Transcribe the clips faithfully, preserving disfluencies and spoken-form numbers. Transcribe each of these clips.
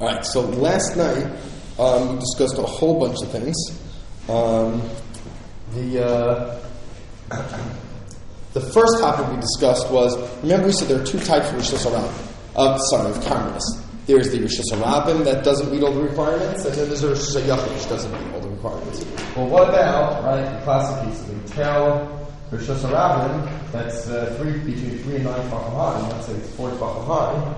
All right, so last night um, we discussed a whole bunch of things. Um, the uh, the first topic we discussed was, remember we said there are two types of Rishus HaRabim. Uh, sorry, of Karmelis. There's the Rishus HaRabim that doesn't meet all the requirements, and then there's a Rishus HaYachid which doesn't meet all the requirements. Well, what about, right, the classic cases? We tell Rishus HaRabim that's uh, three, between three and nine Tvachim high, let's say it's four Tvachim high.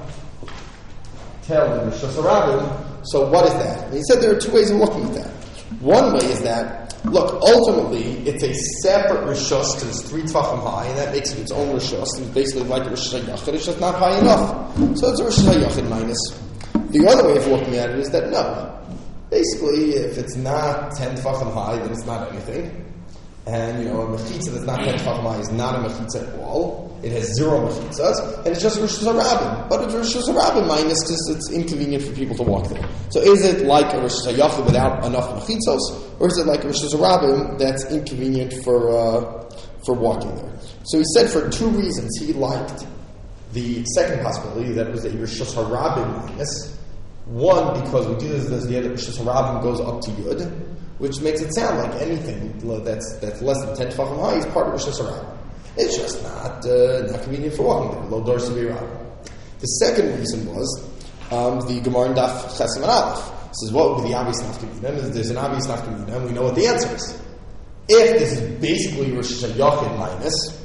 Tell the Rishus HaRabim. So what is that? And he said there are two ways of looking at that. One way is that, look, ultimately, it's a separate Rishus to this three Tvachim high, and that makes it its own Rishus, and it's basically like a Rishus HaYachid, it's just not high enough. So it's a Rishus HaYachid minus. The other way of looking at it is that no. Basically, if it's not ten Tvachim high, then it's not anything. And, you know, a mechitza that's not ten Tvachim high is not a mechitza at all. It has zero mechitzas, and it's just Rishus HaRabim. But it's Rishus HaRabim minus because it's inconvenient for people to walk there. So is it like a Rishus HaYachid without enough mechitzos, or is it like a Rishus HaRabim that's inconvenient for uh, for walking there? So he said for two reasons he liked the second possibility, that was a Rishus HaRabim minus. One, because we do this as the other Rishus HaRabim goes up to Yud, which makes it sound like anything that's that's less than ten Tvachim high is part of Rishus HaRabim. It's just not uh, not convenient for walking there. Lo dor sevi rabim. The second reason was um, the Gemara in Daf Chesem and Aleph. It says, what would be the obvious nafkamina? There's an obvious nafkamina, and we know what the answer is. If this is basically Rishus HaYachid minus,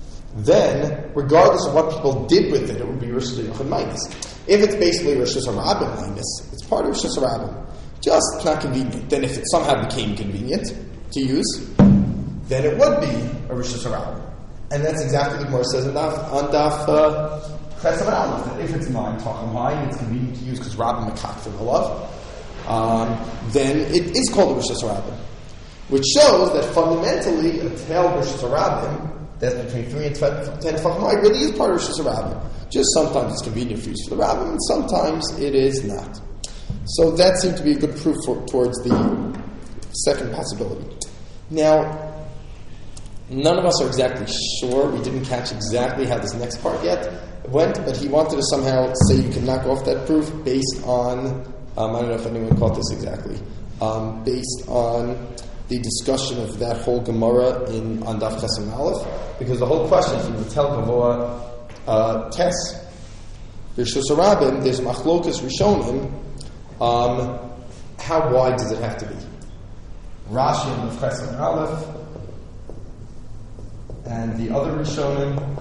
then regardless of what people did with it, it would be Rishus HaYachid minus. If it's basically Rishus HaRabim minus, it's part of Rishus HaRabim. Just not convenient. Then if it somehow became convenient to use, then it would be a Rishus HaRabim. And that's exactly what Gemara says on Daf, on Daf uh, Chesem and Aleph, that if it's nine Tvachim high and it's convenient to use because Rabbi Makakfim Alav, um, then it is called a Rishus HaRabim. Which shows that fundamentally a tail Rishus HaRabim that's between three and ten Tvachim high really is part of Rishus HaRabim. Just sometimes it's convenient for use for the Rabbim, and sometimes it is not. So that seemed to be a good proof for, towards the second possibility. Now, none of us are exactly sure. We didn't catch exactly how this next part yet went, but he wanted to somehow say you can knock off that proof based on, um, I don't know if anyone caught this exactly, um, based on the discussion of that whole Gemara in on Daf Chesem Aleph, because the whole question from the Tel Gavoa uh, test, Rishus HaRabim, there's Machlokas Rishonim, um, how wide does it have to be? Rashi in Daf Chesem Aleph, and the other Rishonim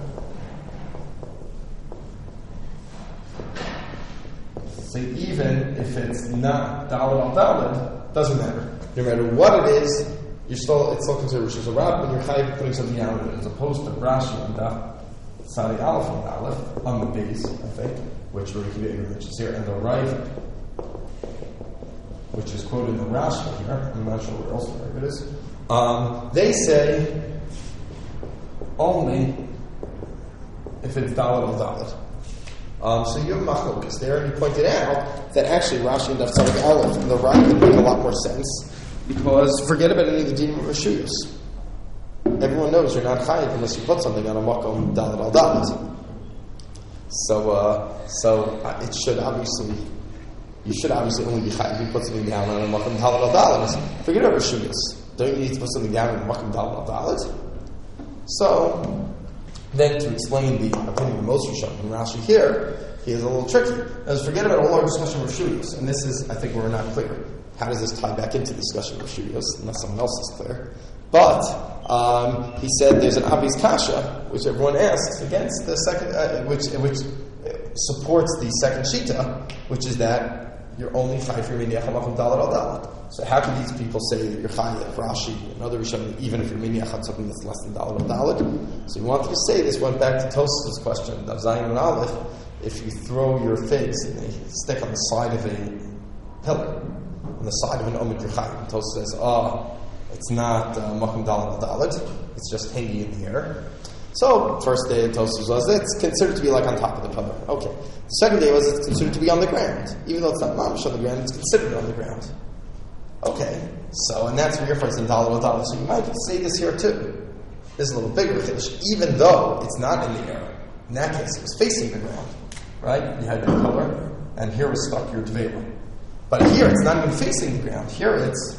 say even if it's not Daled al Daled, doesn't matter. No matter what it is, you're still it's still considered Rishus HaRabim, and you're kind of putting something out of it, as opposed to Rashi and Daf Sadi Aleph and Aleph on the base, I think, which we're mentions here, and the right, which is quoted in the Rashi here. I'm not sure where else the right it is. Um, they say only if it's Daled al Daled. Um, so you have machlokas there, and you pointed out that actually Rashi and Daf Tzaddik Aleph and the right would make a lot more sense, because forget about any of the dinim of Rishuyos. Everyone knows you're not chayiv unless you put something on a makom Daled al Daled. So, uh, so uh, it should obviously, you should obviously only be chayiv if you put something down on a makom Daled al Daled. Forget about Rishuyos. Don't you need to put something down on a makom Daled al Daled? So, then to explain the opinion of most Rishonim in Rashi here, he is a little tricky. Let's forget about all our discussion of Rishuyos, and this is, I think, we're not clear. How does this tie back into the discussion of Rishuyos, unless someone else is clear? But um, he said there's an obvious kasha, which everyone asks against the second, uh, which which supports the second shita, which is that you're only chayiv for miniach hamakom daled al daled. So how can these people say that you're chayiv, Rashi, and other Rishonim, even if you're miniach on something that's less than daled al daled? So he wanted to say this. Went back to Tosafos' question of Zayin and Aleph. If you throw your figs and they stick on the side of a pillar, on the side of an omid, you're chayiv. Tosafos says, oh, it's not makom daled al daled. It's just hanging in the air. So, first day of Tosafos was it's considered to be like on top of the pillar. Okay. The second day was it's considered to be on the ground. Even though it's not mamish on the ground, it's considered on the ground. Okay. So, and that's where you're first in daled al daled. So you might say this here too. This is a little bigger chiddush, even though it's not in the air. In that case, it was facing the ground. Right? You had the pillar, and here was stuck your Tvela. But here it's not even facing the ground. Here it's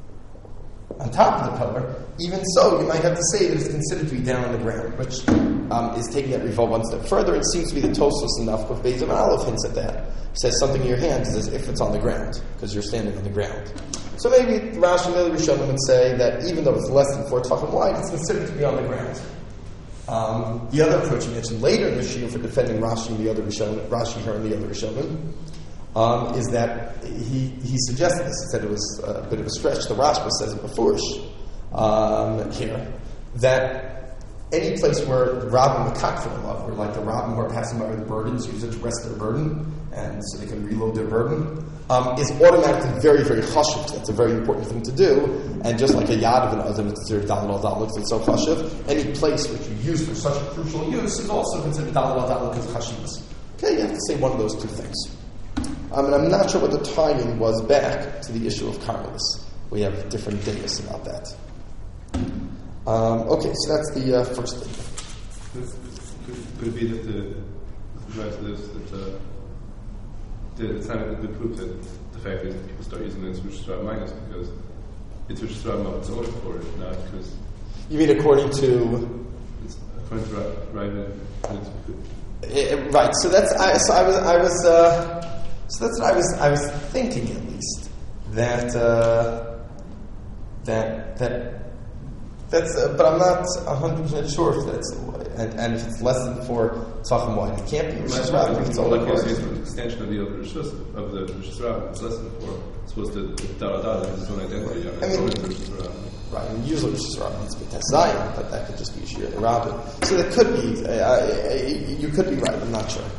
on top of the pillar. Even so, you might have to say that it's considered to be down on the ground, which um, is taking that Riva one step further. It seems to be the Tosfos enough with Beis and Aleph hints at that. It says something in your hand is as if it's on the ground, because you're standing on the ground. So maybe Rashi and the other Rishonim would say that even though it's less than four tefachim wide, it's considered to be on the ground. Um, the other approach you mentioned later in the Shia for defending Rashi and the other Rishonim, Rashi here and the other Rishonim, um, is that he he suggested this. He said it was a bit of a stretch. The Rashba says it before um, here that any place where the Rabbim Makakfim love, where like the Rabbim who are passing by with burdens use it to rest their burden, and so they can reload their burden, um, is automatically very, very chashuv. That's a very important thing to do. And just like a yad of an azim is considered dalal al dalal because it's so chashuv, any place which you use for such a crucial use is also considered dalal al dalal because of chashivas. Okay, you have to say one of those two things. Um, and I'm not sure what the timing was back to the issue of Carmelis. We have different days about that. Um, okay, so that's the uh, first thing. Could it be that the right to this that uh, the, it's not a good proof that the fact is that people start using it in Rosh Hashanah minus because it's Rosh Hashanah of its own for it, not because. You mean according to? It's according to Ravid. Uh, right. So that's I, so I was I was uh, so that's what I was I was thinking at least that uh, that that. That's, uh, but I'm not one hundred percent sure if that's the way. And, and if it's less than four tefachim wide, it can't be Rosh Hashanah. It's all like it's an extension of the other Rosh of the Rosh Hashanah. It's less than four. It's supposed to da da da. It's its own identity. I mean, right. And usually Rosh Hashanah needs to be Tezayim, but that could just be Shir the Rabbin. So that could be. Uh, uh, you could be right. I'm not sure.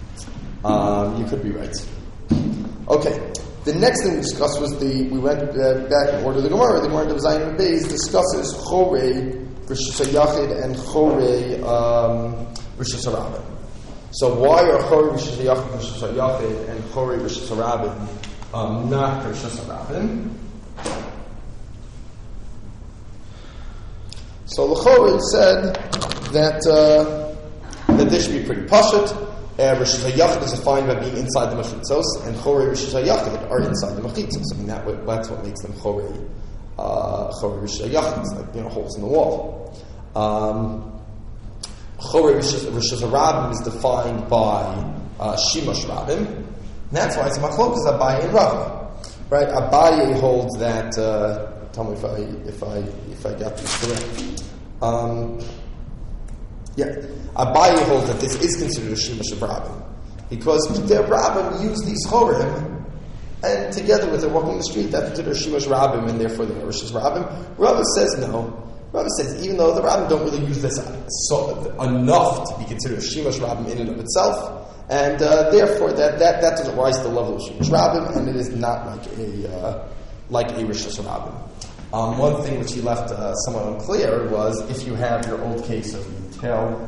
Um, you could be right. Okay. The next thing we discussed was the, we went uh, back in order of the Gemara. The Gemara of Zayin and Beis discusses Chorei, Rosh Hashanah and Chorei, um, Rosh Hashanah. So why are Chorei, Rosh Hashanah, Rosh Hashanah and Chorei, Rosh Hashanah um, not Rosh Hashanah? So L'chorei said that, uh, that this should be pretty pashut. Uh, Rosh Hashanah is defined by being inside the mechitzos, and Chorei Rosh Hashanah are inside the mechitzos. I mean, that, that's what makes them Chorei, uh, Chorei Rosh Hashanah. It's like, you know, holes in the wall. Um, Chorei Rosh Hashanah is defined by uh, Shimush Rabbim, and that's why it's Machlokas Abaye and Rava. Right? Abaye holds that. Uh, tell me if I if I if I got this correct. Um, Yeah, Abaye holds that this is considered a Shimush of Rabbim because the Rabbim use these Chorim, and together with their walking the street, that's considered a Shimush Rabbim, and therefore they are Rosh Rabbim. Rava says no. Rava says even though the Rabbim don't really use this so, enough to be considered a Shimush Rabbim in and of itself, and uh, therefore that, that that doesn't rise to the level of Shimush Rabbim, and it is not like a uh, like a Rosh Rabbim. Um, one thing which he left uh, somewhat unclear was if you have your old case of Tel,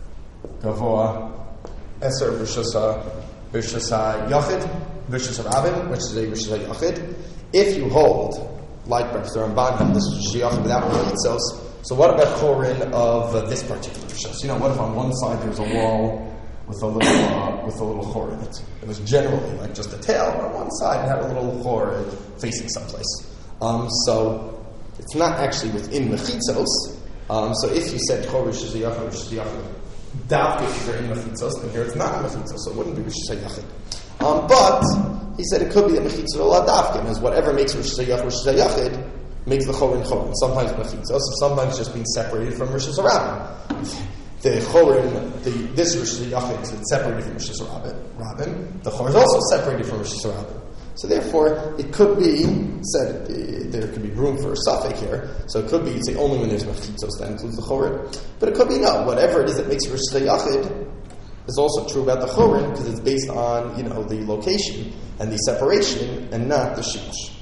Gavoa, Eser, Rishasa, Rishasa Yachid, Rishasa Rabin, which is a Rishasa Yachid. If you hold, like perhaps the Ramban, this is Rishasa Yachid without Rishasa, so what about Chorin of uh, this particular Rishasa? You know, what if on one side there's a wall with a little uh, with a little chor in it? It was generally like just a tail, but on one side it had a little chor facing someplace. Um, so it's not actually within mechitzos. Um, so if you said chor Rosh Hashanah, Rosh Hashanah, dafka if you're in mechitzos, then here it's not in mechitzos, so it wouldn't be Rosh Hashanah. Um, but he said it could be that mechitzos are la dafka, and as whatever makes Rosh Hashanah, Rosh Hashanah makes the chorin chorin. Sometimes mechitzos, sometimes just being separated from Rosh Hashanah. The chorin, the this Rosh Hashanah is separated from Rosh Hashanah. The chor is also separated from Rosh Hashanah. So therefore, it could be said uh, there could be room for a suffix here. So it could be you'd say only when there's mechitzos that includes the chorin, but it could be no. Whatever it is that makes Rosh Hashanah is also true about the chorin because it's based on you know the location and the separation and not the shimush.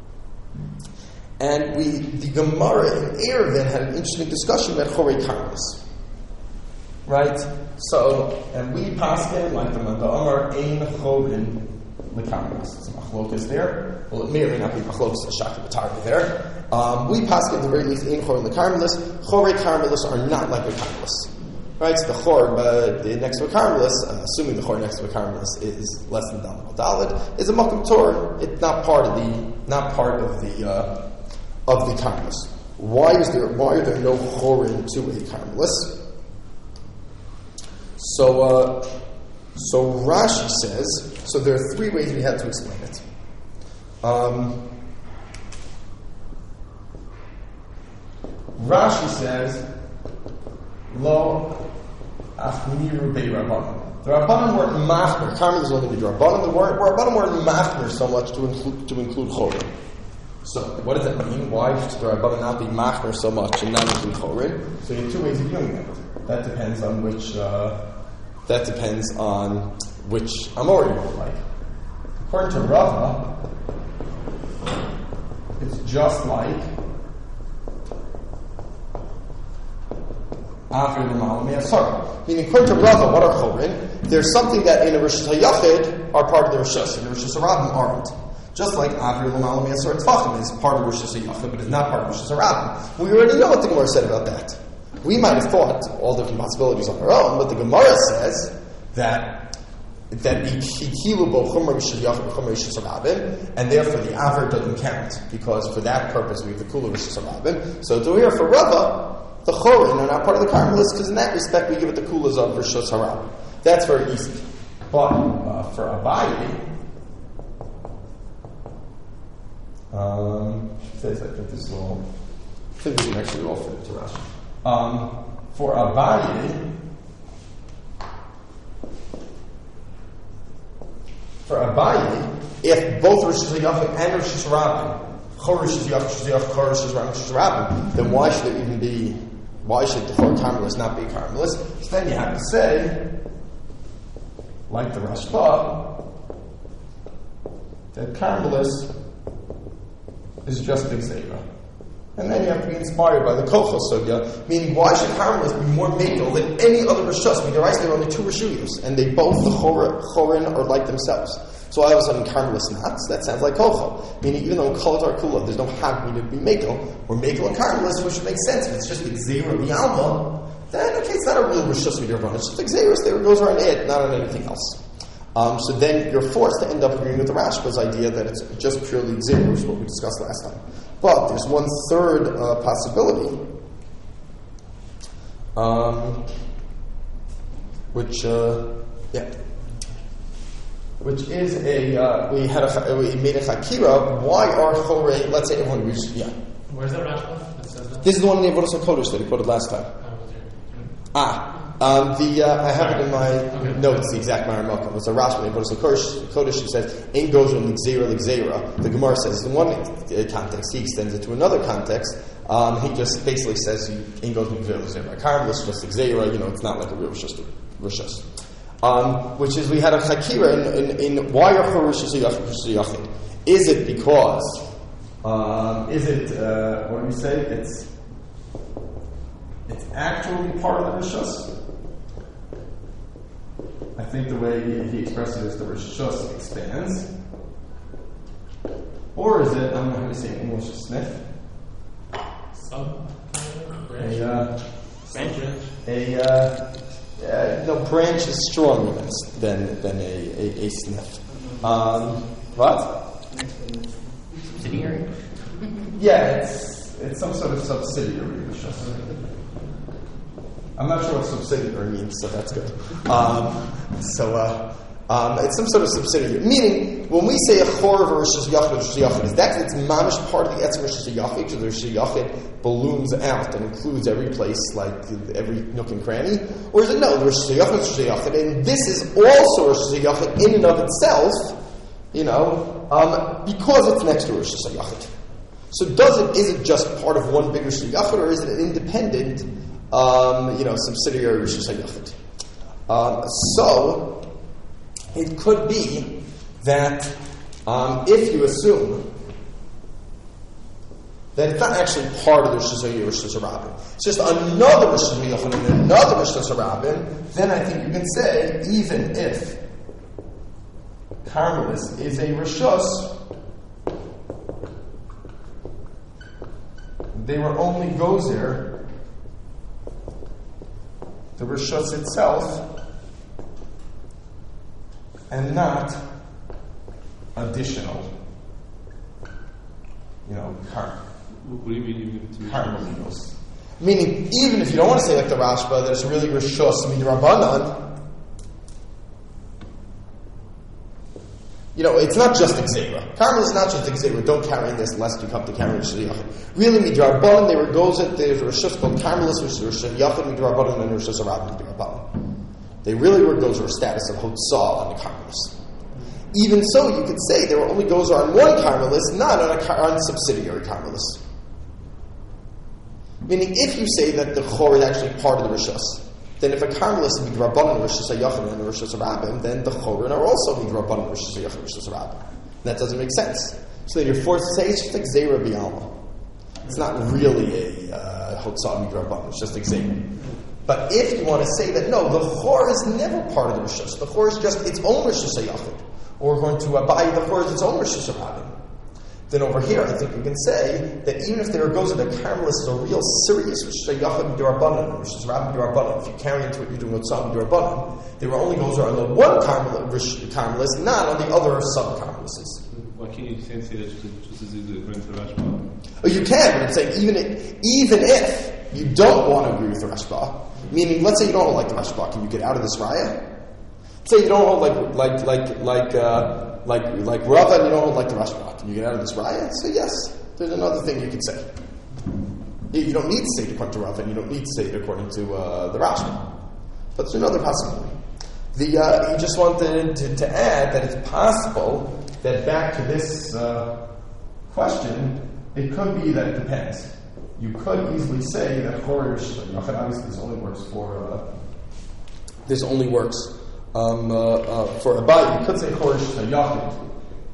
And we the Gemara in Eruvin had an interesting discussion about chorei karmelis. Right? So and we paskin like the Manda Amar ein chorin. The Karmelis. It's a machlokas there. Well, it may or may not be machlokas, a shakti b'tarbi there. Um, we pass at the very least in chor in the Karmelis. Chorei Karmelis are not like the Karmelis. Right, so the chor uh, next to a carmelis, uh, assuming the chor next to a carmelis is less than daled daled, is a makom tor. It's not part of the not part of the uh, of the carmelis. Why is there? Why are there no chorin to a carmelis? So, uh, so Rashi says. So there are three ways we have to explain it. Um, Rashi says, "Lo achmiru be'Rabbanan." The Rabbanan weren't machmer. Carmel is only the Rabbanan. The Rabbanan weren't machmer so much to include to include chorin. So, what does that mean? Why should the Rabbanan not be machmer so much and not include chorin? So, you have two ways of doing that. That depends on which. Uh, that depends on which Amor you would like. According to Rava, it's just like after the Malamei Asar. Meaning, according to Rava, what are chorin? There's something that in a Rosh Hayachid are part of the Rosh, and the Rosh Hashanah aren't. Just like Avir L'Malam Yasar Tzvachim is part of Rosh Hashanah, but is not part of Rosh Hashanah. We already know what the Gemara said about that. We might have thought all different possibilities on our own, but the Gemara says that that Hikilu Bo Chumra Rosh Hashanah Chumra Rosh Hashanah, and therefore the Avir doesn't count, because for that purpose we have the Kula Rosh Hashanah. So to here for Rava, the Chorin are not part of the Carmelists, because in that respect we give it the Kulas of Rosh Hashanah. That's very easy. But uh, for Abaye, Um, she says, I think this is all. I think we can actually all fit into Rashi. Um, for Abaye, for Abaye, if both Rosh Hashanah and Rosh Hashanah, Chor Rosh Hashanah, Rosh Hashanah, Chor Rosh Hashanah, Rosh Hashanah, then why should it even be? Why should the Chor Carmelis not be Carmelis? So then you have to say, like the Rashba, that Carmelis is just Big Zera. And then you have to be inspired by the Kochel Sugya, meaning why should Carmelis be more Mekel than any other Rishus? I mean, there are only two Rishuyos, and they both, the Chorin, are like themselves. So all of a sudden, Carmelis not, that sounds like Kochel. Meaning, even though in Kol Tar Kula, there's no Hag to be Mekel, or Mekel and Carmelis, which makes sense. If it's just Big Zera B'Alma, then okay, it's not a real Rishus Midirvan. It's just Big Zera, there goes on it, not on anything else. Um, so then you're forced to end up agreeing with the Rashba's idea that it's just purely zero, which is what we discussed last time. But there's one third uh, possibility, um, which, uh, yeah, which is a uh, we had a we made a chakira. Why are chorei? Let's say everyone reads. Yeah. Where's that Rashba that says that? This is the one in the Avodas HaKodesh that he quoted last time. Ah. Um, the uh, I have it in my okay. notes, the exact Maramokam. It's a Rashba, but it's a Kodesh. He says, "Ein gozun l'gzeira l'gzeira." The Gemara says in one context, he extends it to another context. Um, he just basically says, "Ein gozun l'gzeira l'gzeira." Carmelis just l'gzeira. You know, it's not like a real rishus. Rishus. Um, which is we had a chakira in, in, in why are chorishus yachid? Is it because? Um, is it uh, what do we say? It's it's actually part of the rishus. I think the way he, he expressed it is the Rishus expands. Or is it, I don't know how to say it in English, sniff? Some branch. A, uh, branch. A, uh, uh, no, branch is stronger than, than, than a, a, a sniff. Um, what? Subsidiary? Yeah, it's, it's some sort of subsidiary Rishus. I'm not sure what subsidiary means, so that's good. Um, so, uh, um, it's some sort of subsidiary. Meaning, when we say a chor versus yachid versus yachid, is that it's mamish part of the etzem versus yachid, because the Rosh Yachid balloons out and includes every place, like every nook and cranny? Or is it no, the Rosh Yachid versus yachid, and this is also Rosh Yachid in and of itself, you know, um, because it's next to Rosh Yachid. So does it, is it just part of one big Rosh Yachid, or is it an independent Um, you know, subsidiary Rosh Hashanah. Um, so, it could be that um, if you assume that it's not actually part of the Rosh Hashanah Rosh Hashanah, it's just another Rosh Hashanah and another Rosh Hashanah, then I think you can say, even if Carmelis is a Rishus, they were only gozer the rishus itself and not additional, you know, car- What do you mean even if it's carmelinos. Meaning, even if you don't want to say like the Rashba, there's really rishus midrabanan. You know, it's not just Xera. Carmel is not just Xera. Don't carry in this lest you come to carry Rishus Yachid. Really, midrabanan, they were goes at there's a rishus called Carmelis, which is Rishus Yachid midrabanan, and Rishus Arab midrabanan. They really were goes or a status of Hotzah on the Carmelis. Even so, you could say there were only goes on one Carmelis, not on a on subsidiary Carmelis. Meaning, if you say that the Chor is actually part of the Rishus, then if a Carmelis is midrabanan Rishus Yachid and Rishus Arabim, then the Chorin are also midrabanan Rishus Yachid and Rishus Arabim. That doesn't make sense. So then you're forced to say it's just like Xera B'Alma. It's not really a uh, Hotzah midrabanan. It's just Xera. But if you want to say that no, the Chor is never part of the Rishus. The Chor is just its own Rishus Yachid. Or we're going to uh, buy the Chor as its own Rishus Arabim. Then over here, I think we can say that even if there goes into Carmelis is a real serious Rishus Yachid D'Rabbanan, Rishus Rabbi D'Rabbanan, if you carry into it, you're doing Hotzah D'Rabbanan, there were only goes on the one Carmelis, not on the other sub-Carmelises. Why can't you say that just, just as easily according to the Rashba? Oh, you can, but I'm saying even if, even if you don't want to agree with the Rashba, meaning let's say you don't like the Rashba, can you get out of this raya? Say you don't hold like like like like uh, like like Rava, and you don't hold like the Rashba. Can you get out of this raya? Say yes. There's another thing you can say. You, you don't need to say it according to Rava, and you don't need to say it according to uh, the Rashba. But there's another possibility. The uh, he just wanted to, to add that it's possible that back to this uh, question, it could be that it depends. You could easily say that Chorish obviously this only works for uh, this only works. Um, uh, uh, for Abai, you could say Chorish Yachid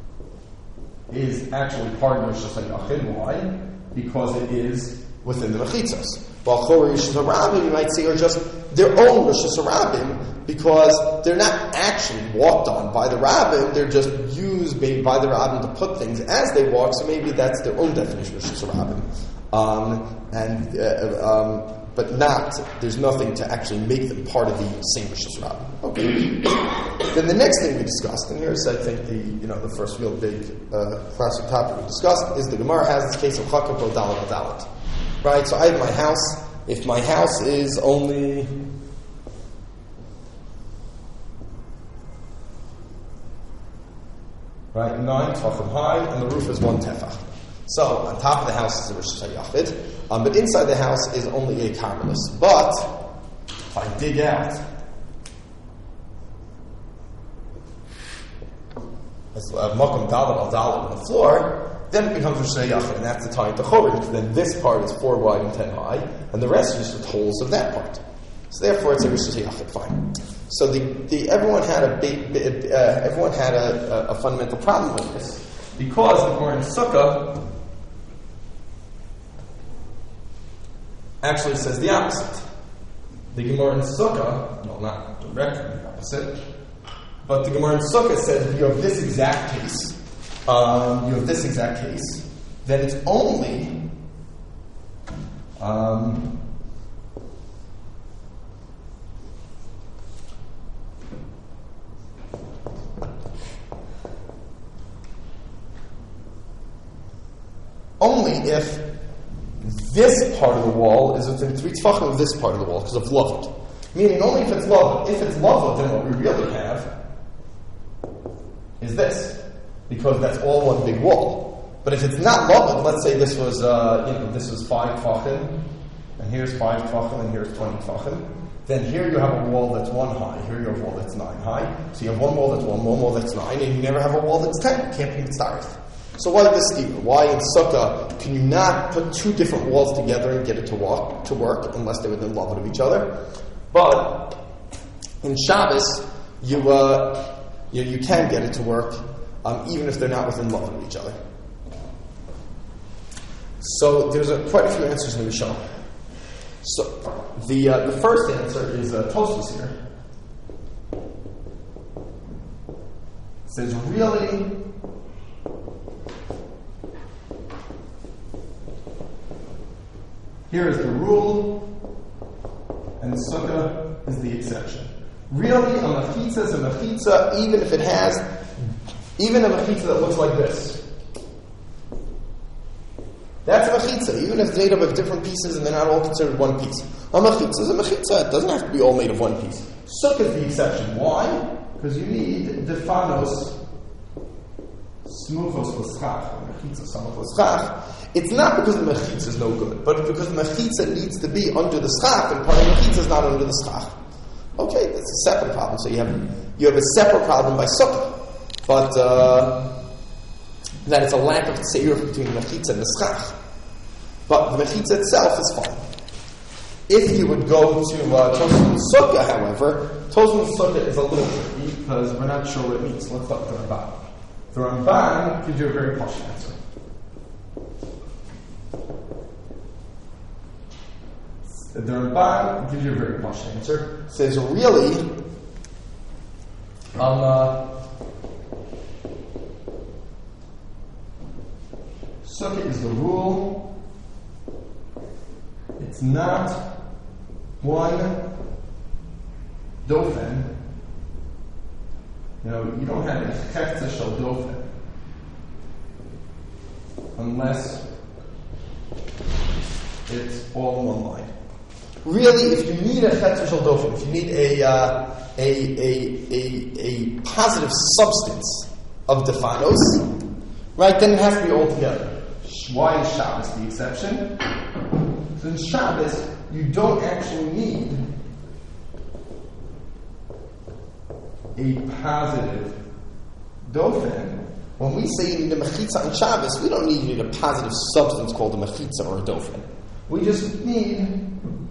is actually part of Rishus Yachid. Why? Because it is within the Mechitzos. While Chorish Harabim, you might say, are just their own Rishus Harabim because they're not actually walked on by the Rabbim. They're just used maybe by the Rabbim to put things as they walk. So maybe that's their own definition of Rishus Harabim. Um, and uh, um, but not, there's nothing to actually make them part of the same Rishus Rabbim. Okay. Then the next thing we discussed, and here's I think the you know the first real big uh, classic topic we discussed, is the Gemara has this case of Chakab Dalet Dalet. Right? So I have my house. If my house is only right nine tefachim high, and the roof is one tefach. So, on top of the house is a Rishus Yachid, um, but inside the house is only a Carmelis. But, if I dig out, as a Makam Dalet al Dalet on the floor, then it becomes Rishus Yachid, and that's the time to Chorin, because then this part is four wide and ten high, and the rest is just holes of that part. So therefore it's a Rishus Yachid, fine. So the, the, everyone had a big, uh, everyone had a, a, a fundamental problem with this, because the Gemara in Sukkah actually says the opposite. The Gemara in Sukkah, well, not directly the opposite, but the Gemara in Sukkah says if you have this exact case, um, you have this exact case, then it's only um, only if this part of the wall is within three tefachim of this part of the wall because of lavud. Meaning only if it's lavud. If it's lavud, then what we really have is this, because that's all one big wall. But if it's not lavud, let's say this was uh, you know this was five tefachim, and here's five tefachim, and here's twenty tefachim. Then here you have a wall that's one high. Here you have a wall that's nine high. So you have one wall that's one, one wall that's nine, and you never have a wall that's ten. You can't be mitzaref. So why this steeper? Why in Sukkah can you not put two different walls together and get it to walk to work unless they're within love of each other? But in Shabbos, you uh, you, you can get it to work um, even if they're not within love of each other. So there's a, quite a few answers in the Rishon. So the uh, the first answer is uh, Tosfos here. It says really. Here is the rule, and Sukkah Really, a mechitza is a mechitza, even if it has, even a mechitza that looks like this. That's a mechitza, even if it's made up of different pieces and they're not all considered one piece. A mechitza is a mechitza. It doesn't have to be all made of one piece. Sukkah is the exception. Why? Because you need defanos smuchos l'schach. Mechitza samuch l'schach. It's not because the mechitza is no good, but because the mechitza needs to be under the schach, and part of the mechitza is not under the schach. Okay, that's a separate problem. So you have you have a separate problem by sukkah, but uh, that it's a lack of tzeiruch between the mechitza and the schach. But the mechitza itself is fine. If you would go to uh, Tosfos Sukkah, however, Tosfos Sukkah is a little tricky because we're not sure what it means. Let's look at the Ramban. The Ramban gives you a very posh answer. The Ramban gives you a very posh answer. It says, really, um, uh, Sukkah is the rule. It's not one dofen. You know, you don't have a cheftza shel dofen unless it's all in one line. Really, if you need a cheftza shel dofen, if you need a, uh, a, a, a, a positive substance of defanos, right, then it has to be all together. Why is Shabbos the exception? So in Shabbos, you don't actually need a positive dofen. When we say you need a mechitza on Shabbos, we don't need you need a positive substance called a mechitza or a dofen. We just need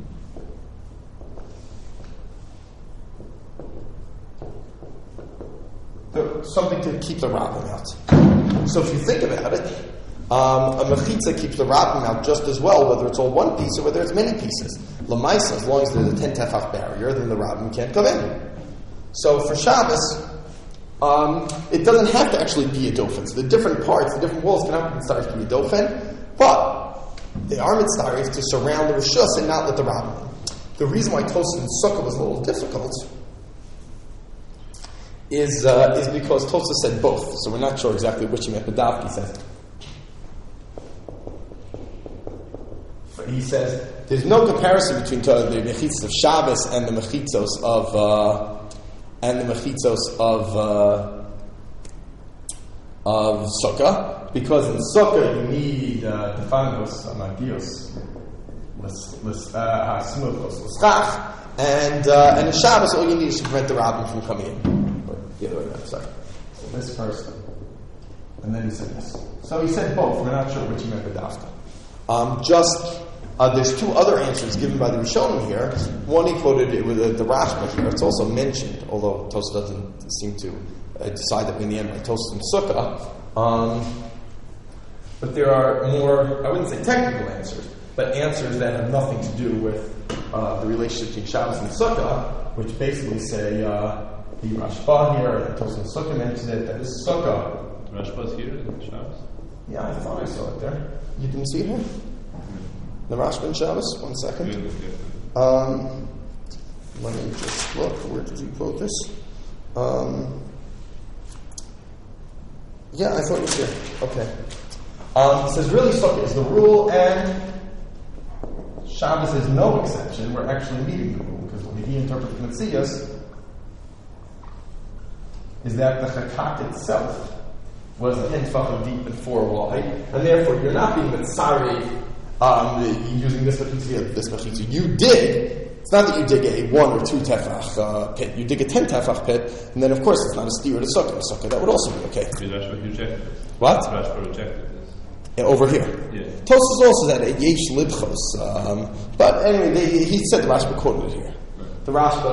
the, something to keep the rabbim out. So if you think about it, Um, a mechitza keeps the rabbim out just as well, whether it's all one piece or whether it's many pieces. Lamaisa, as long as there's a ten tefach barrier, then the rabbim can't come in. So for Shabbos, um, it doesn't have to actually be a dofen. So the different parts, the different walls cannot be mitzvah to be a dofen, but they are mitzvah to surround the rishus and not let the rabbim in. The reason why Tosfos and Sukkah was a little difficult is uh, is because Tosfos said both, so we're not sure exactly which he meant, but Davki says it. He says there's no comparison between the mechitzos of Shabbos and the mechitzos of uh, and the mechitzos of uh, of Sukkah, because in Sukkah you need defanos, amagios, smuchos, l'schach, and uh, and in Shabbos all you need is to prevent the rabbim from coming in. Or the other way around. Sorry. So this first, and then he said this. So he said both. We're not sure which he meant by Dafka. Um, just. Uh, there's two other answers given by the Rishonim here. One he quoted it with uh, the Rashba here. It's also mentioned, although Tosfos doesn't seem to uh, decide that in the end by Tosfos and Sukkah. Um, but there are more, I wouldn't say technical answers, but answers that have nothing to do with uh, the relationship between Shabbos and Sukkah, which basically say uh, the Rashba here, and Tosfos and Sukkah mentioned it, that is Sukkah. The Rashba's here in Shabbos? Yeah, I thought I saw it there. You didn't see it here? The Rashba and Shabbos, one second. Um, let me just look. Where did you quote this? Um, yeah, I thought it was here. Okay. Um, it says, really, Sukkah is the rule, and Shabbos is no exception. We're actually meeting the rule, because when he interprets the Metzias, is that the Chakak itself was ten tefachim deep and four wide, and therefore you're not being mitzareh Um, using this mechitza, this mechitza. You dig, it's not that you dig a one or two tefach uh, pit, you dig a ten tefach pit, and then of course it's not a steer to sukkah, a sukkah, that would also be okay. Rashba rejected it. What? Rashba rejected this. Yeah, over here. Yeah. Tosfos also said a yesh libchos, um, but anyway, they, he said the Rashba quoted it here. Right. The Rashba,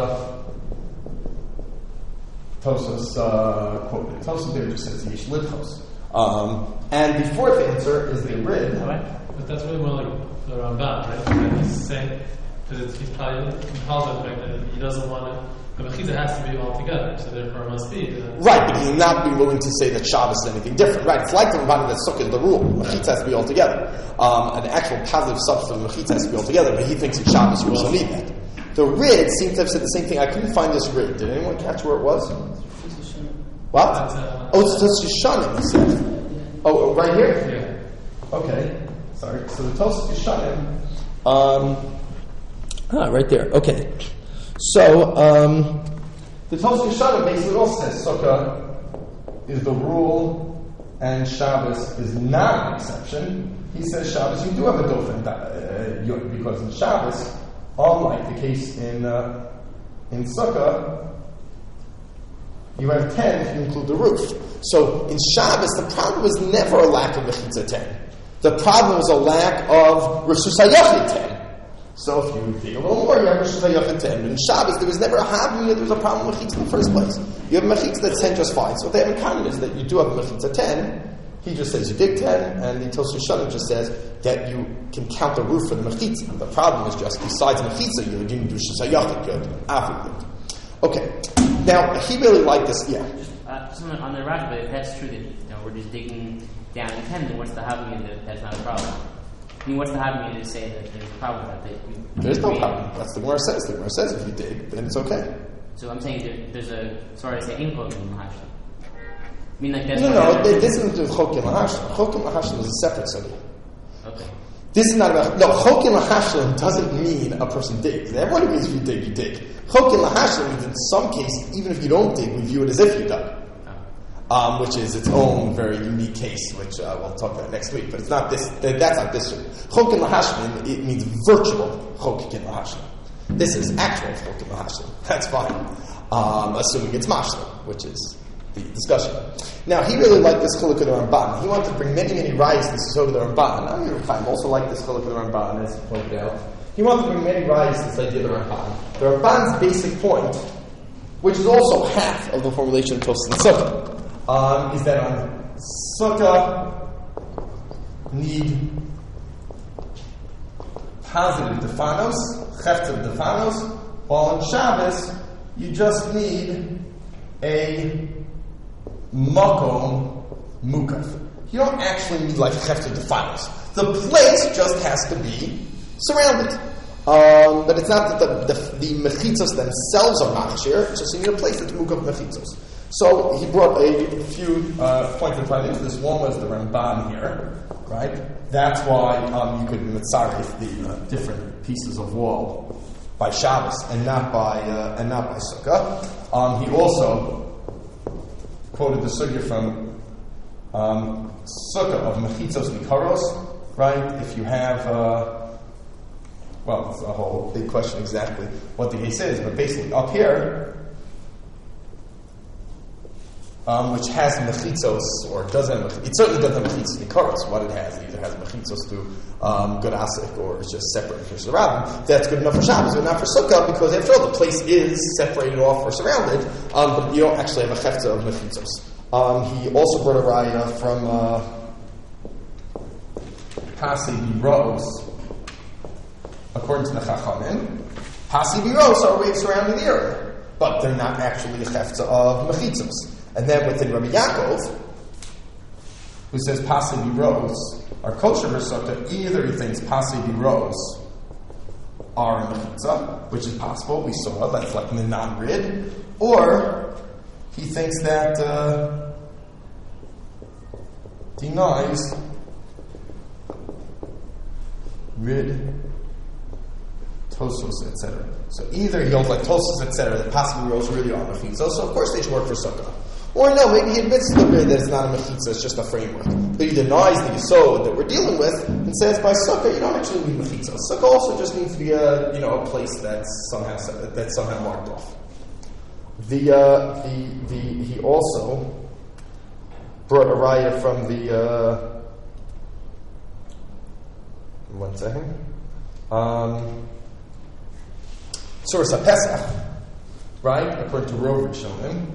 Tosfos uh, quoted it. Tosfos there just says yesh libchos. Um, and the fourth answer is the rid. But that's really more like the Ramban, right? And he's saying, because he's probably compelled by the fact that he doesn't want to, the mechitza has to be all together, so therefore it must be. Right, but he'll not be willing to say that Shabbos is anything different. Right, it's like the Ramban that Sukkah is the rule. Mechitza has to be all together. Um, an actual positive substance of mechitza has to be all together, but he thinks in Shabbos you also need that. The Rid seemed to have said the same thing. I couldn't find this Rid. Did anyone catch where it was? What? Oh, it's Tosfos Yeshanim, he said. Oh, right here? Yeah. Okay. Sorry. So the Tosfos Yeshanim. Um, ah, right there. Okay. So, um, the Tosfos Yeshanim basically also says Sukkah is the rule and Shabbos is not an exception. He says Shabbos, you do have a dofen uh, because in Shabbos, unlike the case in uh, in Sukkah, you have ten if you include the roof. So in Shabbos, the problem was never a lack of mechitza ten. The problem was a lack of Rishus HaYachid ten. So if you dig a little more, you have Rishus HaYachid ten. In Shabbos, there was never a havmina, there was a problem with mechitza in the first place. You have mechitza that's ten just fine. So what they have in common is that you do have mechitza ten. He just says you dig ten, and the Tosfos Yeshanim just says that you can count the roof for the mechitza. The problem is just besides mechitza, you didn't do Rishus HaYachid good, afi good. Okay. Now he really liked this. Yeah. Just, uh, just on the Rashi, but if that's true that you know, we're just digging down in ten, then what's the havmina that that's not a problem? I mean, what's the havmina to say that there's a problem with that? that we, There's no we, problem. That's the Gemara says. The Gemara says if you dig, then it's okay. So I'm saying there, there's a sorry to say input in Mahashim. I mean, like that's No, no, no. This isn't with Chokim Lahashlim. Chokim Lahashlim is a separate study. Okay. This is not about no. Chokim Lahashlim doesn't mean a person digs. Everyone agrees if you dig, you dig. Chokim Lahashlim means in some cases, even if you don't dig, we view it as if you dug. Um, which is its own very unique case, which uh, we'll talk about next week. But it's not this. That's not this. Chokim Lahashlim, it means virtual Chokim Lahashlim. This is actual Chokim Lahashlim. That's fine, um, assuming it's Mashlim, which is the discussion. Now, he really liked this Chiluk of the Ramban. He wanted to bring many, many rayos. This is over the Ramban. I mean, Chaim also liked this Chiluk of the Ramban, as he pointed out. He wanted to bring many rayos this idea of the Ramban. The Ramban's basic point, which is also half of the formulation of Tosfos and Sukkah, Um, is that on Sukkah need positive defanos, cheftiv defanos, while on Shabbos you just need a makom mukaf. You don't actually need like cheftiv defanos. The place just has to be surrounded. Um, but it's not that the, the, the mechitzos themselves are machshir, it's just you need a place that's mukaf mechitzos. So he brought a few uh, points of right into this. One was the Ramban here, right? That's why um, you could mitzaref the uh, different pieces of wall by Shabbos and not by uh, and not by Sukkah. Um, he also quoted the sugya from um, Sukkah of mechitzos nikaros, right? If you have, uh, well, it's a whole big question exactly what the case is, but basically up here. Um, which has mechitzos, or doesn't have mechitzos. It certainly doesn't have mechitzos nikaros. What it has, it either has mechitzos to um, good asik, or it's just separate for surrounding. That's good enough for Shabbos, but not for Sukkah, because after all, the place is separated off or surrounded, um, but you don't actually have a hefza of mechitzos. Um, he also brought a raya from uh, Pasi Biros, according to the Chachamim. Pasi Biros are a way of surrounding the area, but they're not actually a hefza of mechitzos. And then within Rabbi Yaakov, who says Pasi Biros are kosher for Sukkah, either he thinks Pasi Biros are a mechitza, which is possible, we saw, that's like in the non-rid, or he thinks that uh, denies rid, Tosos, et cetera. So either he holds like Tosos, et cetera, that Pasi Biros really are mechitza, so of course they should work for Sukkah. Or no, maybe he admits to the rid that it's not a mechitza, it's just a framework. But he denies the yesod that we're dealing with and says by sukkah you don't actually need mechitza. Sukkah also just needs to be a you know a place that's somehow that's somehow marked off. The uh, the the he also brought a raya from the uh, one second. Um, Suras HaPesach, right? According to Rov Rishonim.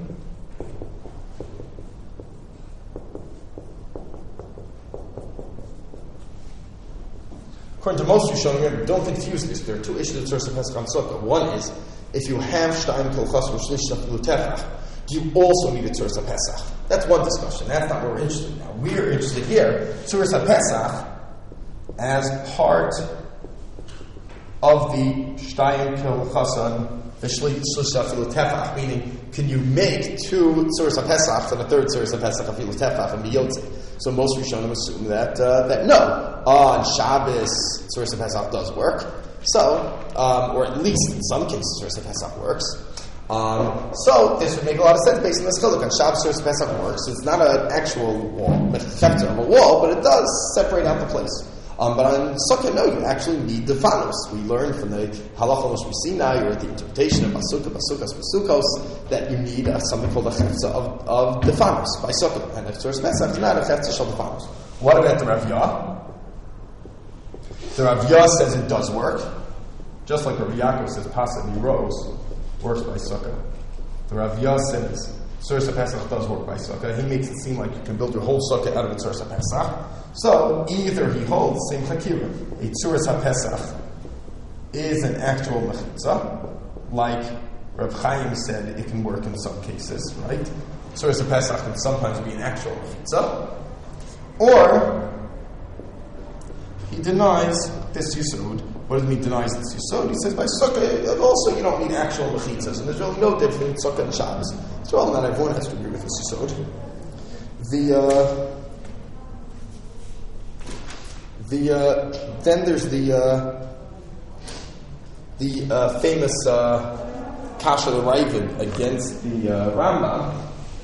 According to most Rishonim, don't confuse this. There are two issues with Suras HaPesach on Sukkah. One is, if you have Shtayim Kilchas or Shlish Shafilu Tefach, do you also need a Suras HaPesach? That's one discussion. That's not what we're interested in now. We're interested here, Suras HaPesach, as part of the Shtayim Kil Chasan, the Shlisha Afilu Tefach, meaning, can you make two Tzuras HaPesach and a third Tzuras HaPesach Afilu Tefach and be Yotzei? So most Rishonim assume that uh, that no, on Shabbos Tzuras HaPesach does work. So, um, or at least in some cases Tzuras HaPesach works. Um, so this would make a lot of sense based on this chiluk. On Shabbos Tzuras HaPesach works. It's not an actual wall, mechefter of a wall, but it does separate out the place. Um, but on Sukkah, no, you actually need the fanos. We learned from the halacha Moshe Sinai, or the interpretation of Basukah, Basukas, Basukos, that you need uh, something called a chefza of, of the fanos by Sukkah. And if Tzuras HaPesach is not a chefza shel the fanos. What about the Rav Yah? The Rav Yah says it does work. Just like Rav Yaakov says Pasach Rose works by Sukkah. The Rav Yah says Tzuras HaPesach does work by Sukkah. He makes it seem like you can build your whole Sukkah out of a Tzuras HaPesach. So, either he holds, same Chakira, a Tzuras HaPesach is an actual Mechitza, like Rav Chaim said it can work in some cases, right? Tzuras HaPesach can sometimes be an actual Mechitza. Or, he denies this Yisod. What does it mean, denies this Yisod? He says by Sukkah, also you don't need actual Mechitzas, and there's really no difference between Sukkah and Shabbos. So, all that everyone has to agree with this Yisod. The, uh, The, uh, then there's the uh, the uh, famous uh, Kasha the Ravid against the uh, Rambam,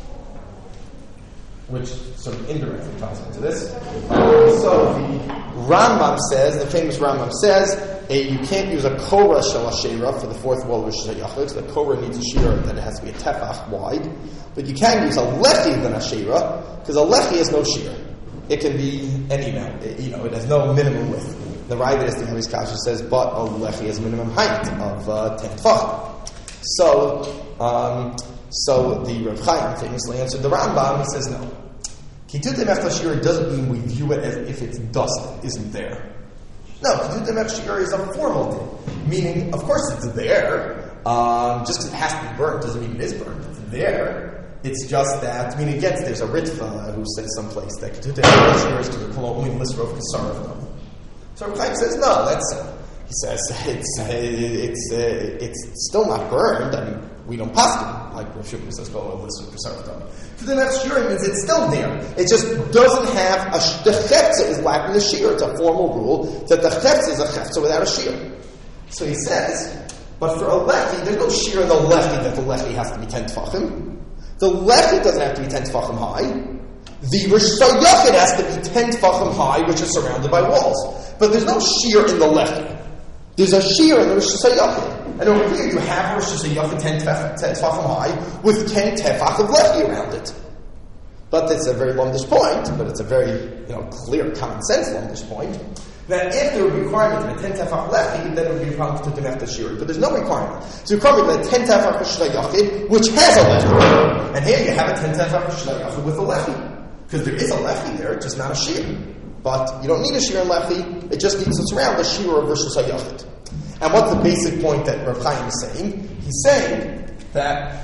which sort of indirectly ties into this. So the Rambam says, the famous Rambam says, a, you can't use a Korah Shel Ashera for the fourth wall of Rosh Hashanah. The Korah needs a shear that it has to be a tefach wide, but you can use a Lechi than a Ashera because a Lechi has no shear. It can be any amount. It, you know, it has no minimum width. The Ravid is the Havis Kasha says, but a lechi has minimum height of uh, ten tefachim. So, um, so the Rav Chaim famously answered the Rambam. He says no. Kitut Mechashir doesn't mean we view it as if it's dust that isn't there. No, Kitut Mechashir is a formal thing, meaning of course it's there. Um, just because it has to be burnt doesn't mean it is burnt. It's there. It's just that, I mean, it gets, there's a Ritva who says someplace that Ketutei Mechashir is to the only Lisra of Kesarov. So Rav Chaim says, no, that's, uh, he says, it's, uh, it's, uh, it's still not burned. I mean, we don't pass it, like Rav Shimon says, go over Lisra of Kesarov. Ketutei Mechashir means it's still there. It just doesn't have, a, the Chefza is lacking a shear. It's a formal rule that the Chefza is a Chefza without a shear. So he says, but for a Lechi, there's no shear in the Lechi that the Lechi has to be ten Tfachim. The Lechi doesn't have to be ten tefachim high. The Rosh Hashanah has to be ten tefachim high, which is surrounded by walls. But there's no shear in the Lechi. There's a shear in the Rosh Hashanah. And over here you have Rosh Hashanah ten tefachim high with ten tefach of Lechi around it. But it's a very lumdish point, but it's a very you know clear, common sense lumdish point. That if there would be a requirement of a ten tefach lechi, then it would be a problem to demech shiri. But there's no requirement. It's a requirement of a ten tefach shlayachid, which has a lechi. And here you have a ten tefach shlayachid with a lechi. Because there is a lechi there, just not a shir. But you don't need a shir and lechi, it just needs to surround the shir of Rosh Hashanah. And what's the basic point that Rav Chaim is saying? He's saying that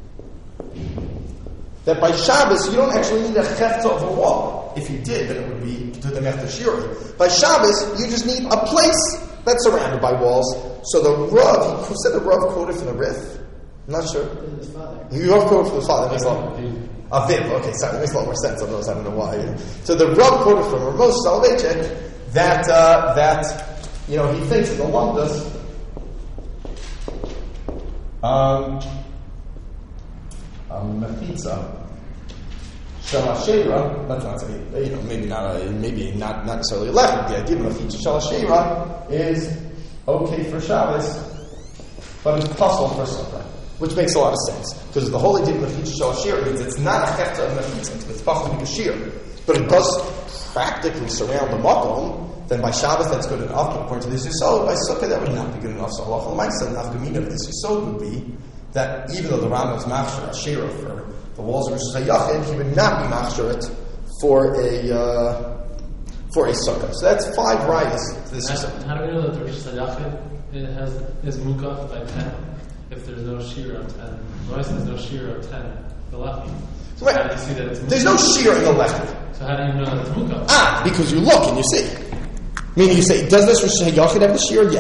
that by Shabbos you don't actually need a chefza of a wall. If you did, then it would be to the mechta shiri. By Shabbos, you just need a place that's surrounded by walls. So the Rav, who said the Rav quoted from the Rif? I'm not sure. His father. The Rav quoted from his father. That makes a lot. Aviv. Okay, sorry, that makes a lot more sense on those. I don't know why. So the Rav quoted from Ramosh Soloveitchik that uh, that you know he thinks in the Lumdas. Um, um, Mechitza. Shalashera, let's not say, you know, maybe not a, maybe not, not necessarily a left. The idea of a feature Shalashera is okay for Shabbos, but it's possible for Sukkah, which makes a lot of sense. Because the whole idea of a feature Shalashera means it's not a chefta of Mechitza, it's possible to be a shear, but it does practically surround the makom. Then by Shabbos that's good enough, but according to this Yisod, by Sukkah that would not be good enough. So Allah Almighty, not the meaning of this Yisod would be that even though the Rambam is machshir Ashera for the walls of Rosh Hashanah, he would not be machshir it for a uh, for a sukkah. So that's five rights to this Yisod. How do we know that the Rosh Hashanah it has is mukaf by ten if there's no shear of ten? Why is there's no shear of ten? The lefty. So right. How do you see that it's mukaf? There's no shear in the left. So how do you know that it's mukaf? Ah, because you look and you see. Meaning you say, does this Rosh Hashanah have the shear? Yes.